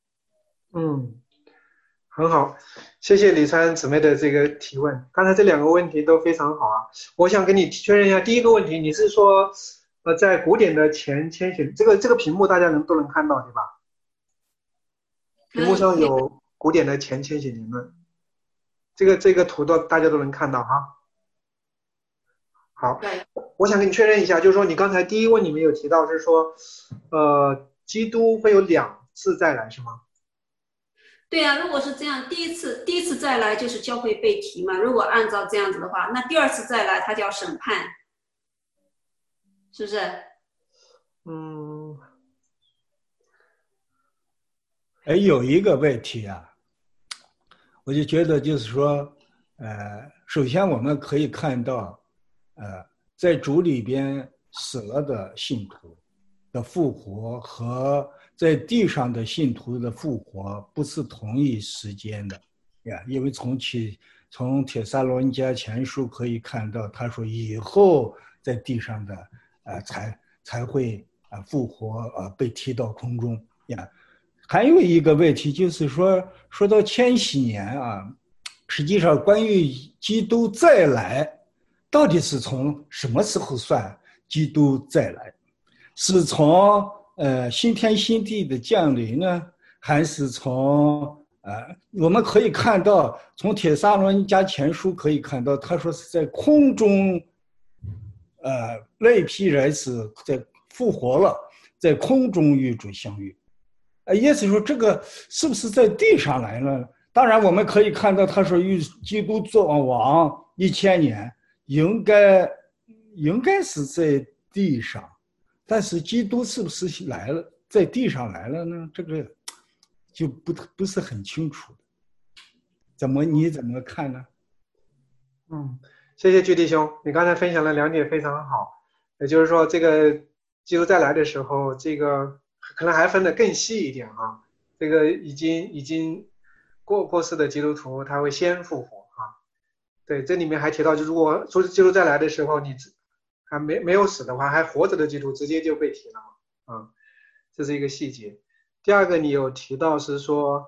S1: 很好，谢谢李川姊妹的这个提问。刚才这2个问题都非常好啊。我想跟你确认一下，第一个问题，你是说在古典的前千禧，这个屏幕大家都能看到对吧？屏幕上有古典的前千禧年论，这个图大家都能看到哈。好，我想跟你确认一下，就是说你刚才第一问你们有提到是说基督会有2次再来是吗？
S4: 对啊，如果是这样，第一次再来就是教会被提嘛。如果按照这样子的话，那第2次再来他叫审判，是不是？
S5: 有一个问题啊，我就觉得就是说，首先我们可以看到，在主里边死了的信徒的复活和在地上的信徒的复活不是同一时间的呀，因为从帖撒罗尼迦前书可以看到，他说以后在地上的才会复活被提到空中呀。还有一个问题就是说到千禧年啊，实际上关于基督再来，到底是从什么时候算基督再来？是从新天新地的降临呢，还是从我们可以看到，从帖撒罗尼迦前书可以看到，他说是在空中，那批人是在复活了，在空中与主相遇。意思说这个是不是在地上来了？当然我们可以看到，他说与基督作王1000年，应该是在地上。但是基督是不是来了，在地上来了呢？这个就不是很清楚。你怎么看呢？
S1: 谢谢居弟兄，你刚才分享了2点非常好。也就是说，这个基督再来的时候，这个可能还分得更细一点啊。这个已经过世的基督徒他会先复活啊。 对，这里面还提到，就如果说基督再来的时候，你还没有死的话，还活着的基督直接就被提了嘛，这是一个细节。第二个，你有提到是说，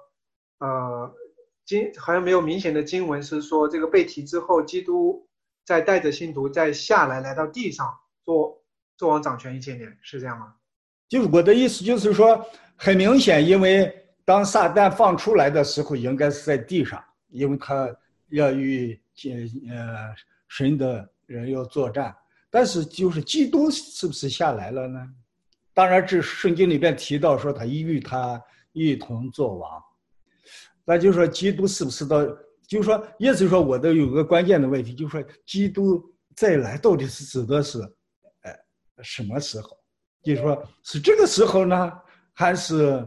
S1: 好像没有明显的经文是说这个被提之后，基督再带着信徒再下来到地上做王掌权1000年，是这样吗？
S5: 就是我的意思就是说，很明显，因为当撒旦放出来的时候，应该是在地上，因为他要与神的人要作战。但是就是基督是不是下来了呢？当然，这圣经里边提到说他与他一同作王。那就是说，基督是不是到？就是说，意思是说，我的有个关键的问题，就是说，基督再来到底是指的是，什么时候？就是说，是这个时候呢，还是，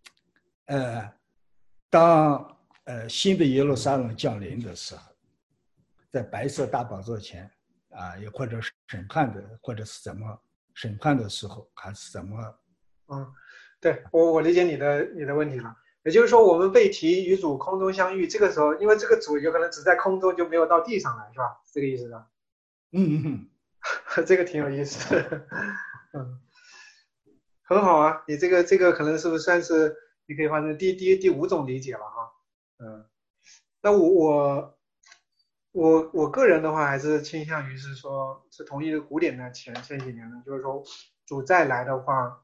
S5: 当新的耶路撒冷降临的时候，在白色大宝座前也或者是审判的，或者是怎么审判的时候，还是怎么？
S1: 对，我理解你的问题了。也就是说，我们被提与主空中相遇，这个时候，因为这个主有可能只在空中，就没有到地上来，是吧？这个意思吧？这个挺有意思的。很好啊，你这个可能是不是算是你可以换成第5种理解了哈？那我个人的话还是倾向于是说，是同意古典的前几年的，就是说主再来的话，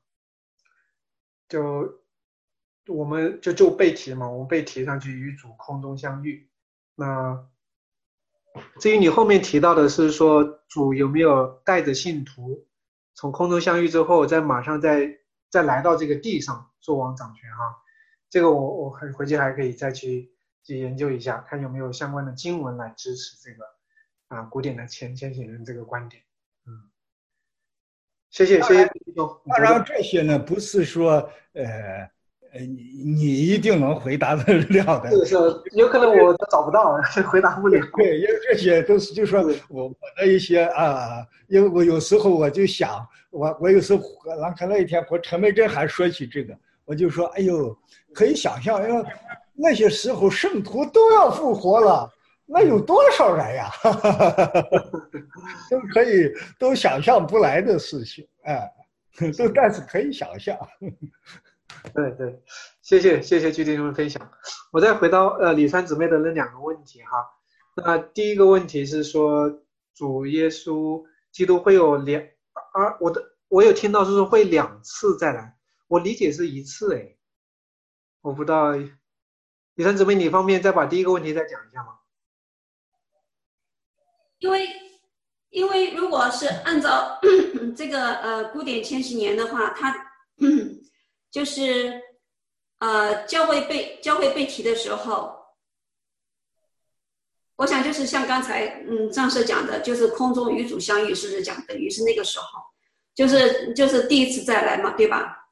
S1: 我们就被提嘛，我们被提上去与主空中相遇。那至于你后面提到的是说主有没有带着信徒从空中相遇之后，马上再来到这个地上做王掌权哈，这个我回去还可以再去研究一下，看有没有相关的经文来支持这个古典的前几人这个观点。谢谢。
S5: 当然这些呢不是说你一定能回答得了的，
S1: 是有可能我找不到，回答不了。
S5: 对，因为这些都是就是说我的一些因为我有时候我就想，我有时候看那一天和陈美珍还说起这个，我就说哎呦，可以想象，因为那些时候圣徒都要复活了，那有多少人呀？都想象不来的事情，但是可以想象。
S1: 对，谢谢具体的分享。我再回到李川姊妹的那2个问题哈。那第一个问题是说主耶稣基督会有我有听到是说会2次再来，我理解是1次我不知道李川姊妹你方便再把第一个问题再讲一下吗？
S4: 因为如果是按照这个古典千禧年的话，它就是教会被提的时候，我想就是像刚才上社讲的，就是空中与主相遇，是不是讲等于是那个时候，就是第1次再来嘛，对吧？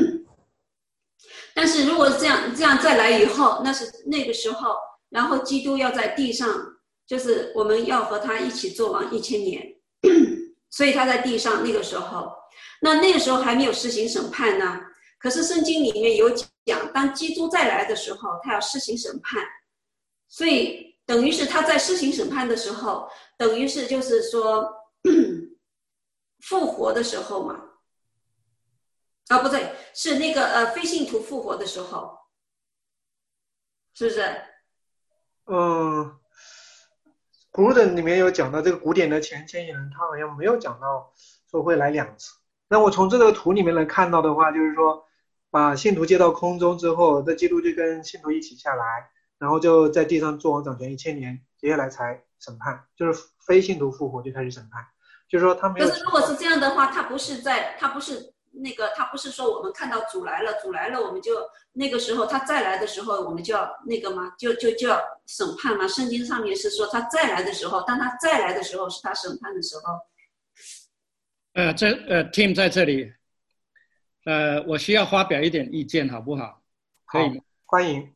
S4: 但是如果是这样再来以后，那是那个时候，然后基督要在地上，就是我们要和他一起做王1000年，所以他在地上那个时候，那个时候还没有施行审判呢。可是圣经里面有讲，当基督再来的时候，他要施行审判，所以等于是他在施行审判的时候，等于是就是说复活的时候嘛。不对，是那个非信徒复活的时候，是不是？
S1: 古典里面有讲到这个古典的前几人，他好像没有讲到说会来2次。那我从这个图里面能看到的话，就是说把信徒接到空中之后，这基督就跟信徒一起下来，然后就在地上做王掌权1000年，接下来才审判，就是非信徒复活就开始审判。就是说他没有。
S4: 可是如果是这样的话，他不是说我们看到主来了，我们就那个时候他再来的时候，我们就要那个吗？就要审判吗？圣经上面是说他再来的时候，当他再来的时候是他审判的时候。
S6: Tim 在这里，我需要发表一点意见，好不好？可以吗？
S1: 欢迎。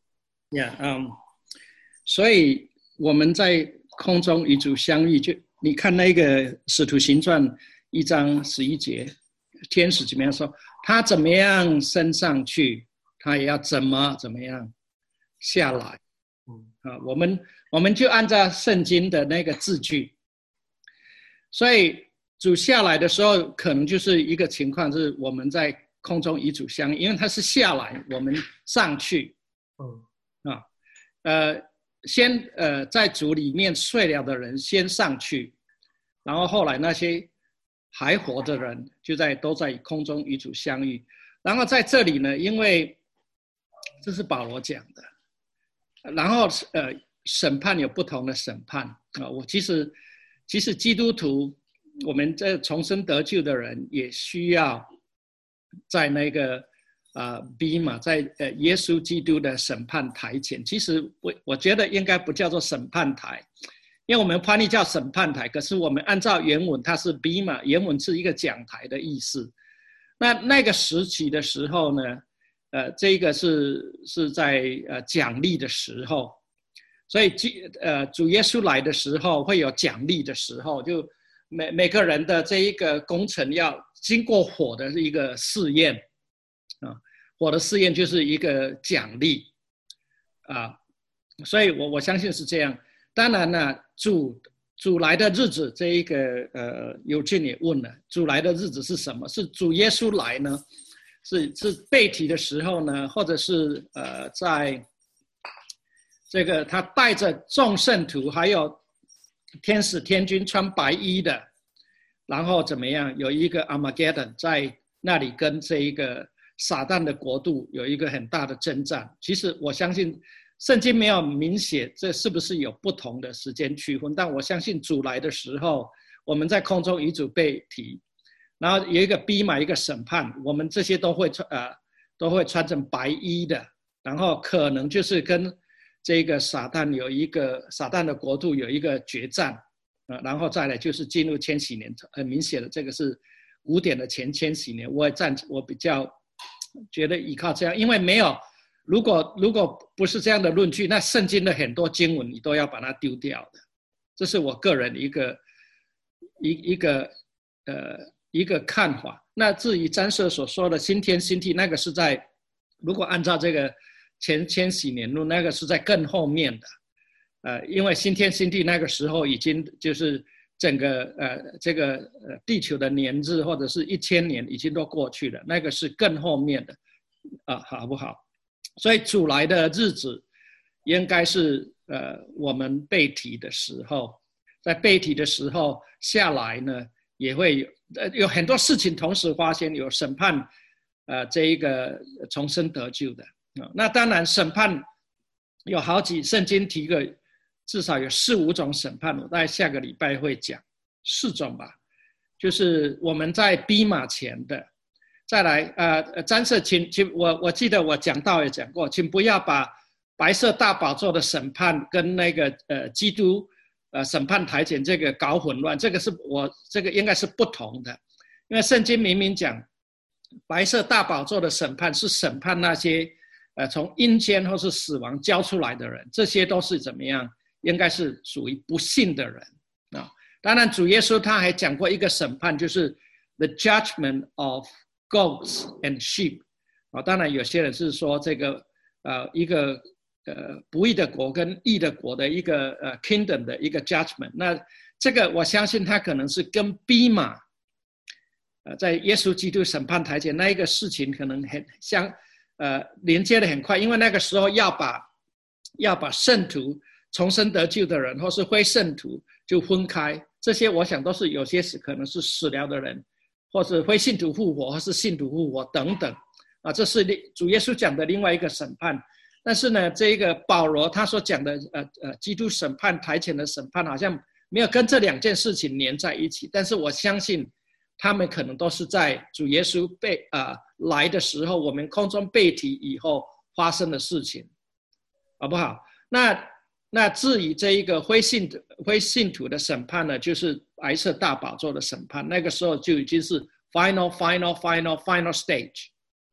S6: 所以我们在空中与主相遇，就你看那个《使徒行传》1章11节，天使怎么样说？他怎么样升上去，他也要怎么样下来。 我们就按照圣经的那个字句，所以主下来的时候，可能就是一个情况，是我们在空中与主相遇，因为他是下来，我们上去，先在主里面睡了的人先上去，然后后来那些还活的人都在空中与主相遇。然后在这里呢，因为这是保罗讲的，然后审判有不同的审判啊。我其实基督徒，我们这重生得救的人也需要在那个bima， 在耶稣基督的审判台前。其实我觉得应该不叫做审判台，因为我们翻译叫审判台，可是我们按照原文它是 bima， 原文是一个讲台的意思。那个时期的时候呢，这个是在奖励的时候，所以主耶稣来的时候会有奖励的时候，就每个人的这一个工程要经过火的一个试验啊，火的试验就是一个奖励啊，所以我相信是这样。当然呢，主来的日子，这一个友俊也问了，主来的日子是什么？是主耶稣来呢？是被提的时候呢，或者是在这个他带着众圣徒还有天使天军穿白衣的，然后怎么样？有一个 Armageddon 在那里跟这一个撒旦的国度有一个很大的征战。其实我相信圣经没有明写这是不是有不同的时间区分，但我相信主来的时候，我们在空中与主被提，然后有一个逼嘛，一个审判，我们这些都会穿成白衣的，然后可能就是跟这个撒旦的国度有一个决战，然后再来就是进入千禧年，很明显的这个是古典的前千禧年，我比较觉得依靠这样，因为没有。如果不是这样的论据，那圣经的很多经文你都要把它丢掉的，这是我个人一个看法。那至于詹社所说的新天新地，那个是在如果按照这个前千禧年论，那个是在更后面的，因为新天新地那个时候已经就是整个这个地球的年日或者是1000年已经都过去了，那个是更后面的好不好？所以主来的日子应该是我们被提的时候，在被提的时候下来呢，也会有很多事情同时发生，有审判这一个重生得救的那当然审判有圣经提个至少有4、5种审判，我大概下个礼拜会讲4种吧，就是我们在逼马前的。再来詹社，请我记得我讲道也讲过，请不要把白色大宝座的审判跟那个基督审判台前这个搞混乱，这个应该是不同的，因为圣经明明讲白色大宝座的审判是审判那些从阴间或是死亡交出来的人，这些都是怎么样？应该是属于不信的人当然主耶稣他还讲过一个审判，就是 the judgment of goats and sheep 当然有些人是说这个一个不义的国跟义的国的一个kingdom 的一个 judgment， 那这个我相信他可能是跟逼嘛在耶稣基督审判台前那一个事情可能很连接的很快，因为那个时候要把圣徒重生得救的人或是非圣徒就分开，这些我想都是有些可能是死了的人，或是非信徒复活，或是信徒复活等等这是主耶稣讲的另外一个审判。但是呢，这个保罗他所讲的基督审判台前的审判好像没有跟这2件事情连在一起，但是我相信他们可能都是在主耶稣来的时候，我们空中被提以后发生的事情，好不好？那至于这一个非信徒的审判呢，就是白色大宝座的审判，那个时候就已经是 final stage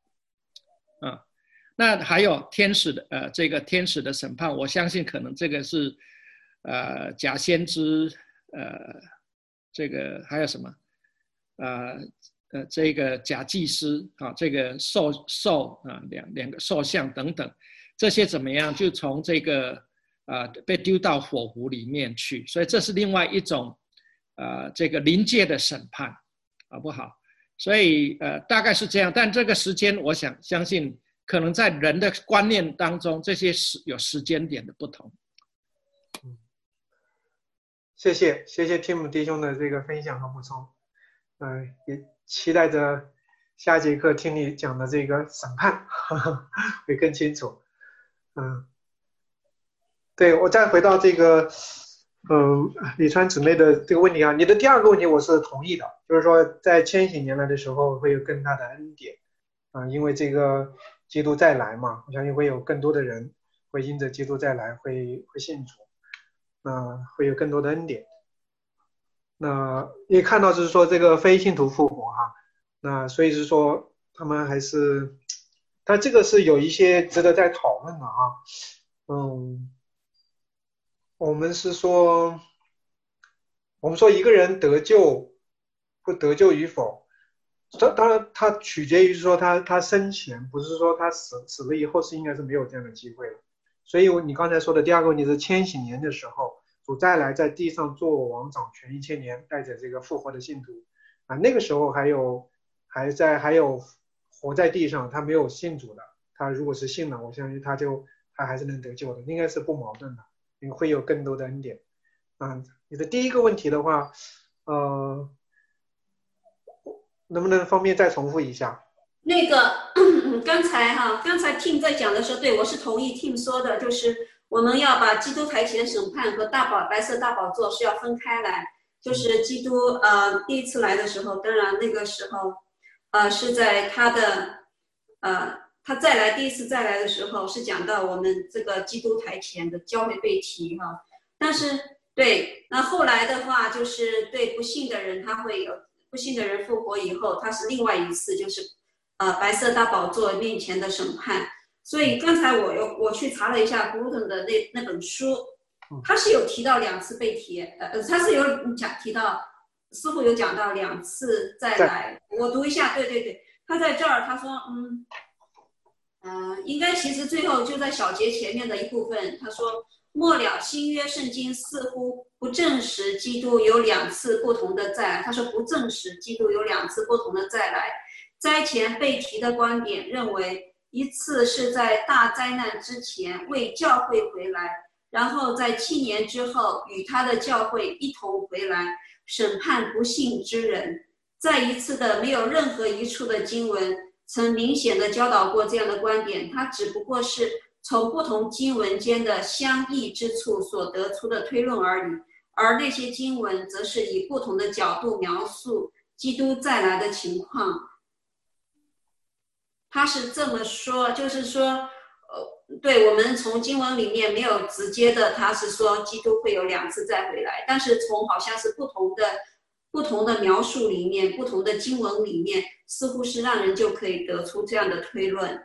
S6: 那还有天使的这个天使的审判，我相信可能这个是假先知这个还有什么这个假祭司这个两个兽像等等，这些怎么样？就从这个被丢到火湖里面去，所以这是另外一种这个临界的审判，好不好？所以大概是这样，但这个时间我相信可能在人的观念当中，这些有时间点的不同。
S1: 谢谢 Tim 弟兄的这个分享和补充，也期待着下节课听你讲的这个审判会更清楚。对，我再回到这个李川姊妹的这个问题啊，你的第二个问题我是同意的，就是说在千禧年来的时候会有更大的恩典因为这个基督再来嘛，我相信会有更多的人会因着基督再来会信主，会有更多的恩典。那也看到就是说这个非信徒复活那所以是说他们还是，但这个是有一些值得再讨论的我们说一个人得救不得救与否，当然他取决于说他生前，不是说他死了以后是应该是没有这样的机会了。所以你刚才说的第二个问题是千禧年的时候主再来在地上做王掌权1000年，带着这个复活的信徒那个时候还有活在地上他没有信主的，他如果是信了，我相信他还是能得救的，应该是不矛盾的，你会有更多的恩典你的第一个问题的话能不能方便再重复一下？
S4: 那个刚才 Tim 在讲的时候，对，我是同意 Tim 说的，就是我们要把基督台前审判和白色大宝座是要分开来，就是基督第一次来的时候，当然那个时候是在他的他第一次再来的时候是讲到我们这个基督台前的教会被提但是对，那后来的话就是对不信的人，他会有不信的人复活以后，他是另外一次就是白色大宝座面前的审判。所以刚才我去查了一下 Grudem 的那本书，他是有提到2次被提，他是有提到，似乎有讲到2次再来。我读一下，对，他在这儿他说应该其实最后就在小节前面的一部分，他说末了新约圣经似乎不证实基督有2次不同的再来，他说不证实基督有2次不同的再来。灾前被提的观点认为，一次是在大灾难之前为教会回来，然后在7年之后与他的教会一同回来审判不信之人。再一次的没有任何一处的经文曾明显的教导过这样的观点，它只不过是从不同经文间的相异之处所得出的推论而已，而那些经文则是以不同的角度描述基督再来的情况。他是这么说，就是说对，我们从经文里面没有直接的他是说基督会有2次再回来，但是从好像是不同的描述里面，不同的经文里面，似乎是让人就可以得出这样的推论。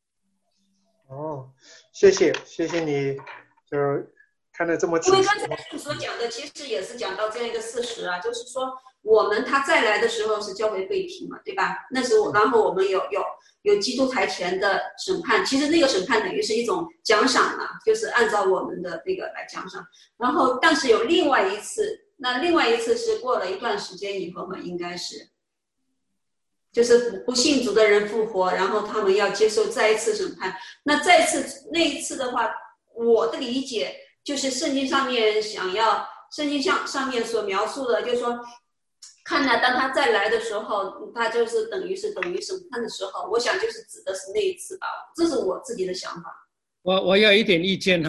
S1: 谢谢你就是看得这么仔细。
S4: 因为刚才你所讲的其实也是讲到这样一个事实就是说他再来的时候是教会被提嘛，对吧？那时候然后我们有基督台前的审判，其实那个审判等于是一种奖赏嘛，就是按照我们的那个来奖赏。然后但是有另外一次，那另外一次是过了一段时间以后嘛，应该是就是不信主的人复活，然后他们要接受再一次审判。那那一次的话，我的理解就是圣经上面所描述的，就是说看来当他再来的时候，他就是等于审判的时候，我想就是指的是那一次吧，这是我自己的想法。
S6: 我有一点意见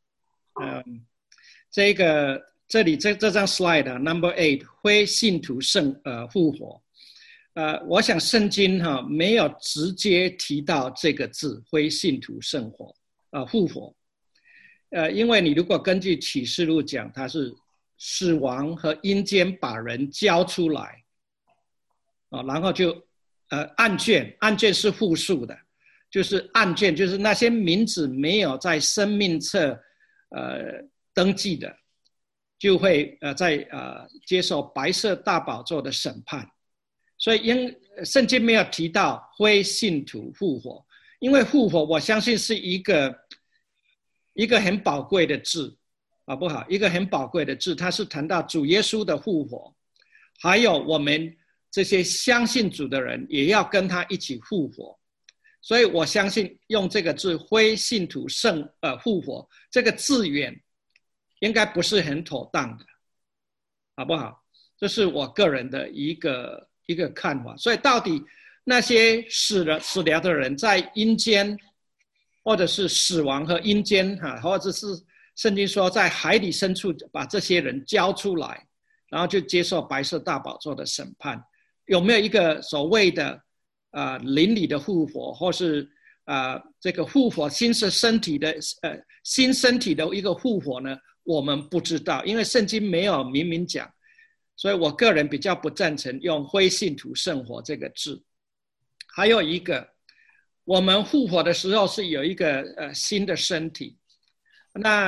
S6: 这里这张 slide number 8非信徒复活，我想圣经没有直接提到这个字非信徒复活，因为你如果根据启示录讲，它是死亡和阴间把人交出来然后就案卷是复数的，就是案卷就是那些名字没有在生命册登记的，就会接受白色大宝座的审判。所以圣经没有提到非信徒复活，因为复活我相信是一个一个很宝贵的字，好不好？一个很宝贵的字，它是谈到主耶稣的复活，还有我们这些相信主的人也要跟他一起复活。所以我相信用这个字非信徒复活这个字眼应该不是很妥当的，好不好？这是我个人的一个看法。所以到底那些死了的人在阴间，或者是死亡和阴间，或者是圣经说在海底深处把这些人交出来，然后就接受白色大宝座的审判，有没有一个所谓的灵里的复活，或是这个复活新身体的新身体的一个复活呢？我们不知道，因为圣经没有明明讲，所以我个人比较不赞成用非信徒圣活这个字。还有一个，我们复活的时候是有一个新的身体，那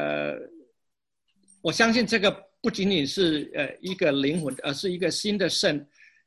S6: 我相信这个不仅仅是一个灵魂，而是一个新的身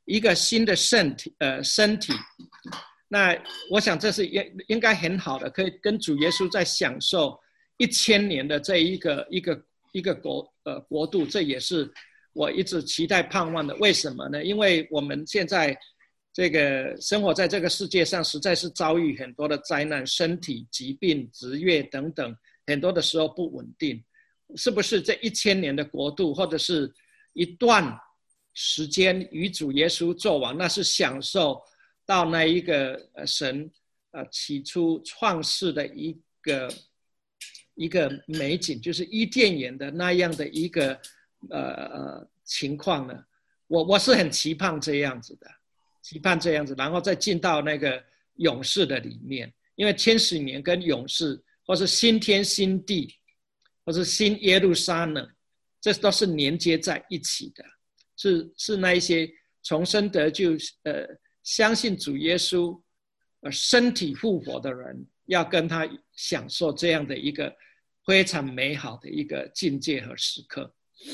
S6: 体。那我想这是应该很好的，可以跟主耶稣在享受1000年的这一个国度，这也是我一直期待盼望的。为什么呢？因为我们现在这个生活在这个世界上，实在是遭遇很多的灾难，身体疾病、职业等等，很多的时候不稳定。是不是这1000年的国度，或者是一段时间与主耶稣作王，那是享受到那一个神起初创世的一个美景，就是伊甸园的那样的一个情况呢？我是很期盼这样子的，然后再进到那个永世的里面，因为千禧年跟永世，或是新天新地，或是新耶路撒冷，这都是连接在一起的，是那一些重生得救相信主耶稣身体复活的人，要跟他享受这样的一个非常美好的一个境界和时刻。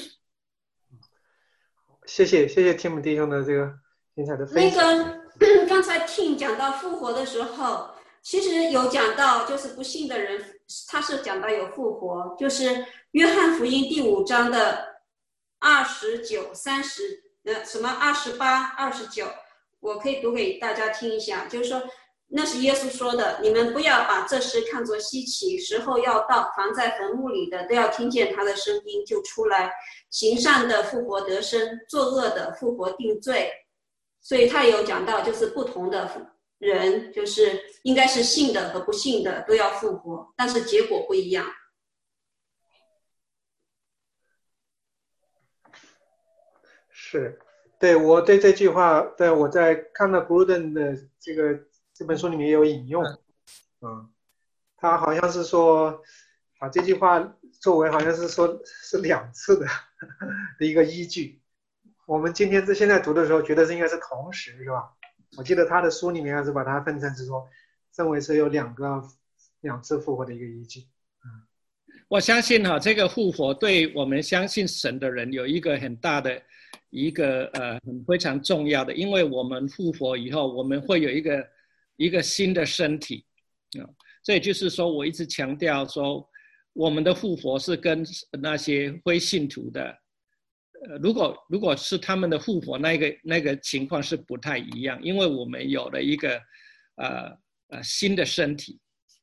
S1: 谢谢 Tim 弟兄的这个精彩的分享。
S4: 那个刚才Tim讲到复活的时候，其实有讲到就是不信的人，他是讲到有复活，就是约翰福音第5章的29、30什么28、29，我可以读给大家听一下，就是说那是耶稣说的，你们不要把这事看作稀奇，时候要到，凡在坟墓里的都要听见他的声音就出来，行善的复活得生，作恶的复活定罪。所以他有讲到就是不同的人，就是应该是信的和不信的都要复活，但是结果不一样。
S1: 是，对，我对这句话，对，我在看到 Gruden 的这本书里面也有引用，他好像是说把这句话作为好像是说是2次的一个依据。我们现在读的时候觉得是应该是同时，是吧？我记得他的书里面还是把它分成是说认为是有2次复活的一个依据。
S6: 我相信这个复活对我们相信神的人有一个很大的一个非常重要的，因为我们复活以后，我们会有一个新的身体这也就是说，我一直强调说，我们的复活是跟那些非信徒的如果是他们的复活，那个情况是不太一样，因为我们有了一个新的身体。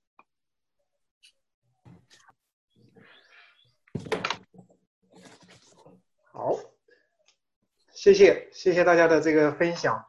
S1: 好，谢谢大家的这个分享，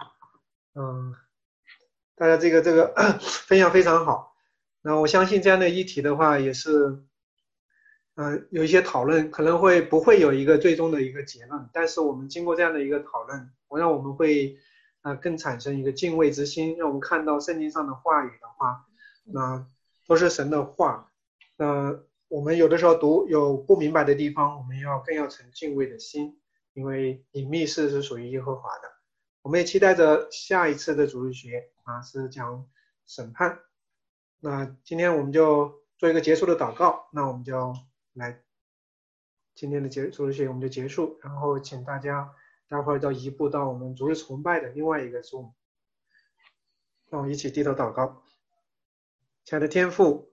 S1: 大家这个分享非常好。那我相信这样的议题的话，也是有一些讨论，可能不会有一个最终的一个结论，但是我们经过这样的一个讨论，让我们会更产生一个敬畏之心，让我们看到圣经上的话语的话，那都是神的话。我们有的时候读有不明白的地方，我们更要存敬畏的心，因为隐秘事是属于耶和华的。我们也期待着下一次的主日学是讲审判。那今天我们就做一个结束的祷告，那我们就来今天的主日学我们就结束，然后请大家待会儿就移步到我们主日崇拜的另外一个 Zoom。 让我一起低头祷告。亲爱的天父，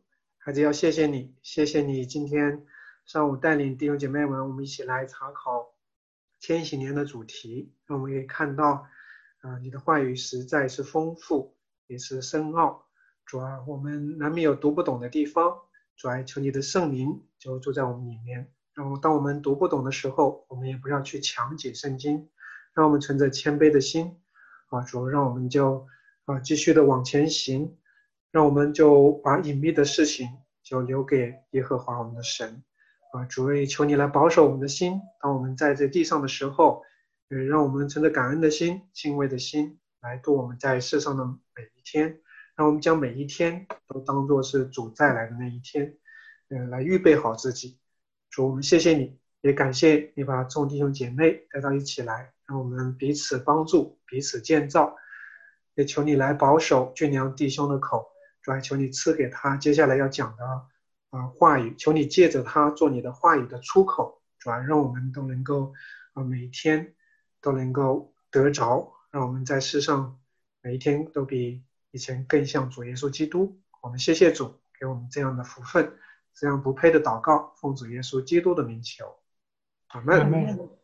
S1: 孩子要谢谢你，谢谢你今天上午带领弟兄姐妹们，我们一起来查考千禧年的主题，让我们可以看到你的话语实在是丰富，也是深奥。主啊，我们难免有读不懂的地方，主啊，求你的圣灵就住在我们里面，然后当我们读不懂的时候，我们也不要去强解圣经，让我们存着谦卑的心主，让我们就继续的往前行，让我们就把隐秘的事情就留给耶和华我们的神主，也求你来保守我们的心，当我们在这地上的时候，让我们存着感恩的心、敬畏的心来度我们在世上的每一天，让我们将每一天都当作是主再来的那一天，来预备好自己。主，我们谢谢你，也感谢你把众弟兄姐妹带到一起来，让我们彼此帮助、彼此建造。也求你来保守俊良弟兄的口，主啊，求你赐给他接下来要讲的话语，求你借着他做你的话语的出口，主啊，让我们都能够每一天都能够得着，让我们在世上每一天都比以前更像主耶稣基督。我们谢谢主给我们这样的福分，这样不配的祷告，奉主耶稣基督的名求，阿们。